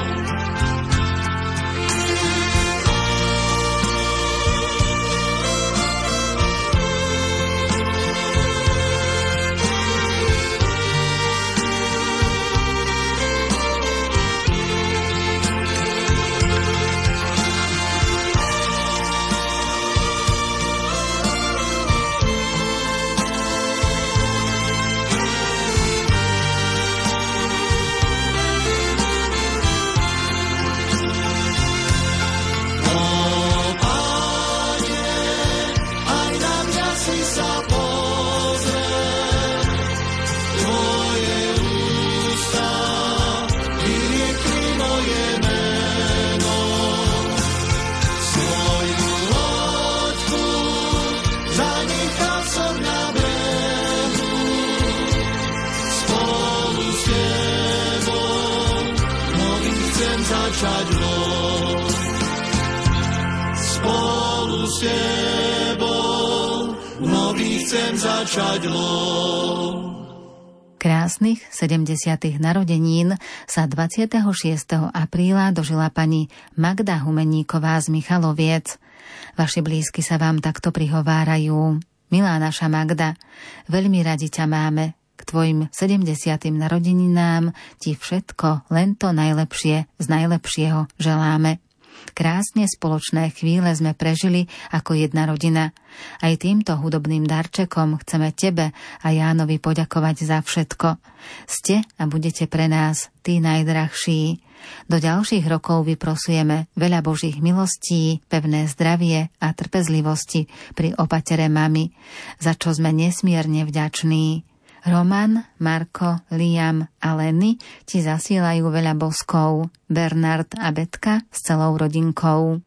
spolu s tebou, nový chcem začať lov. Krásnych sedemdesiatych narodenín sa dvadsiateho šiesteho apríla dožila pani Magda Humeníková z Michaloviec. Vaši blízky sa vám takto prihovárajú. Milá naša Magda, veľmi radi ťa máme. K tvojim sedemdesiatym narodeninám ti všetko, len to najlepšie z najlepšieho želáme. Krásne spoločné chvíle sme prežili ako jedna rodina. Aj týmto hudobným darčekom chceme tebe a Jánovi poďakovať za všetko. Ste a budete pre nás tí najdrahší. Do ďalších rokov vyprosujeme veľa Božích milostí, pevné zdravie a trpezlivosti pri opatere mami, za čo sme nesmierne vďační. Roman, Marko, Liam a Lenny ti zasielajú veľa boskov, Bernard a Betka s celou rodinkou.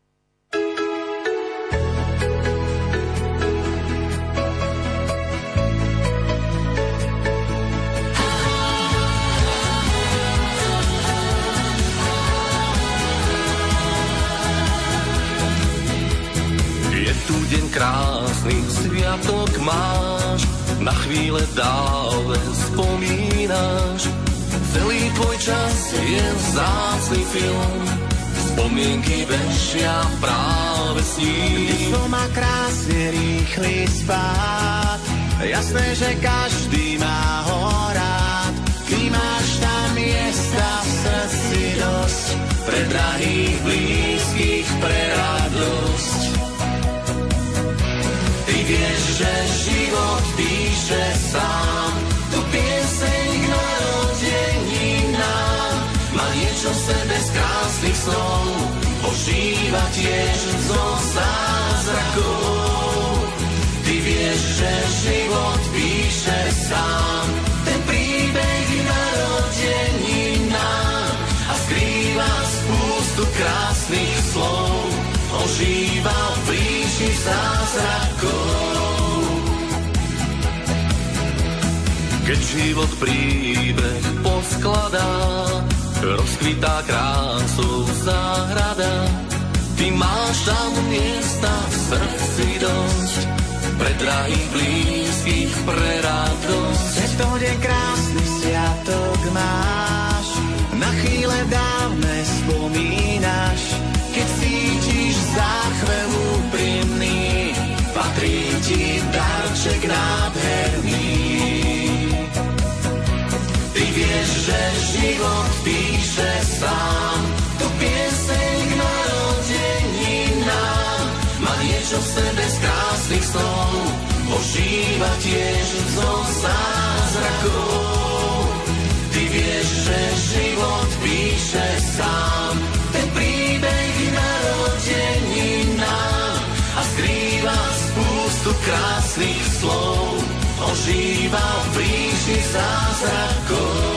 Je tu deň krásny, sviatok máš, na chvíle dávne spomínaš. Celý tvoj čas je vzácny film, spomienky vešia práve s ním. Ty som má krásne rýchly spát, jasné, že každý má ho rád. Ty máš tam miesta v srdci dosť, pre drahých blízkych, pre radosť. Ty vieš, že život píše sám, tu pieseň k narodeninám. Má niečo v sebe z krásnych snov, ožíva tiež zo zázrakov. Ty vieš, že život píše sám, ten príbeh k narodeninám a skrýva spústu krásnych slov, ožíva v ríši zázrakov. Keď život príbeh poskladá, rozkvitá krásou záhrada. Ty máš tam miesta v srdci dosť, pre drahých blízkych, pre radosť. Tento deň krásny sviatok máš, na chvíle dávne spomínaš. Keď cítiš záchvev úprimný, patrí ti darček nádherný. Ty vieš, že život píše sám, tu pieseň k narodeninám. Má niečo v sebe z krásnych snov, ožíva tiež zo zázrakov. Ty vieš, že život píše sám, ten príbeh k narodeninám a skrýva spústu krásnych slov, ožíva v ríši zázrakov.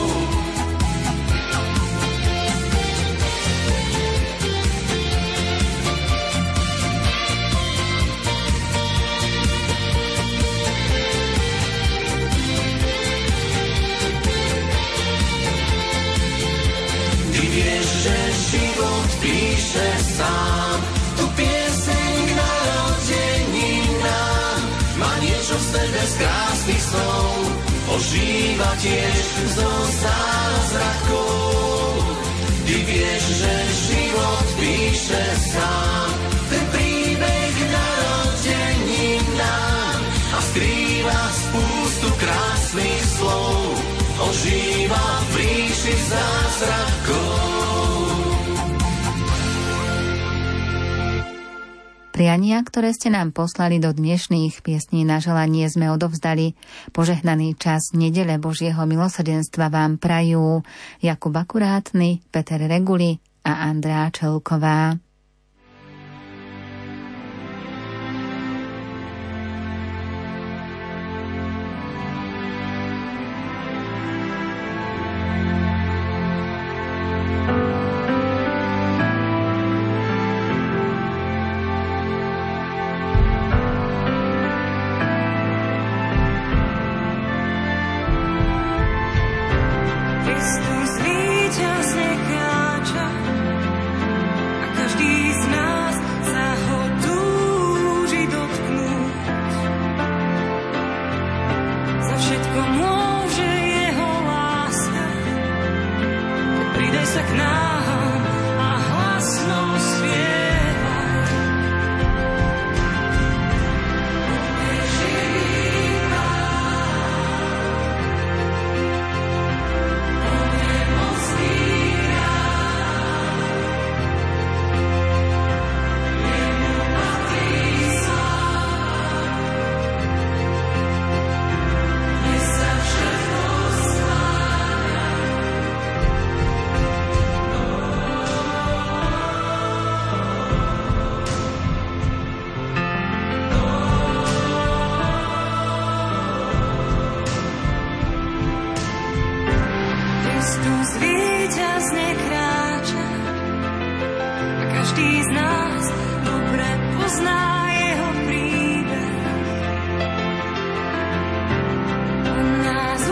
Ty vieš, že život píše sám, tu pieseň k narodeninám. Má niečo v sebe z krásnych snov, ožíva tiež zo zázrakov. Ty vieš, že život píše sám, ten príbeh k narodeninám a skrýva spústu krásnych slov, ožíva v ríši zázrakov. Priania, ktoré ste nám poslali do dnešných piesní na želanie, sme odovzdali. Požehnaný čas nedele Božieho milosrdenstva vám prajú Jakub Akurátny, Peter Reguli a Andrea Čelková. Kristus víťazne kráča a každý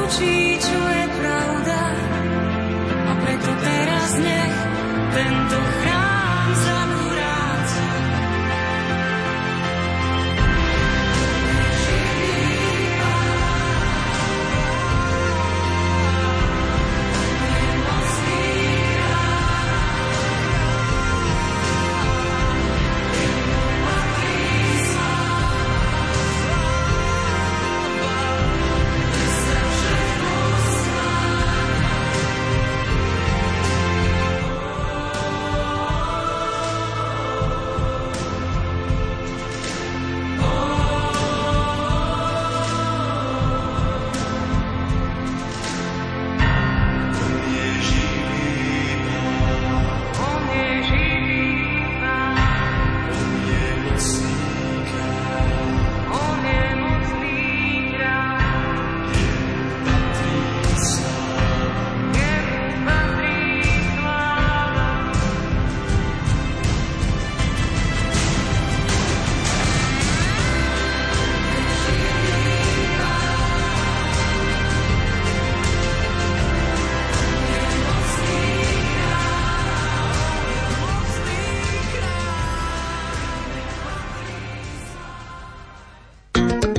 naučí, čo je pravda. A preto teraz nech tento chrám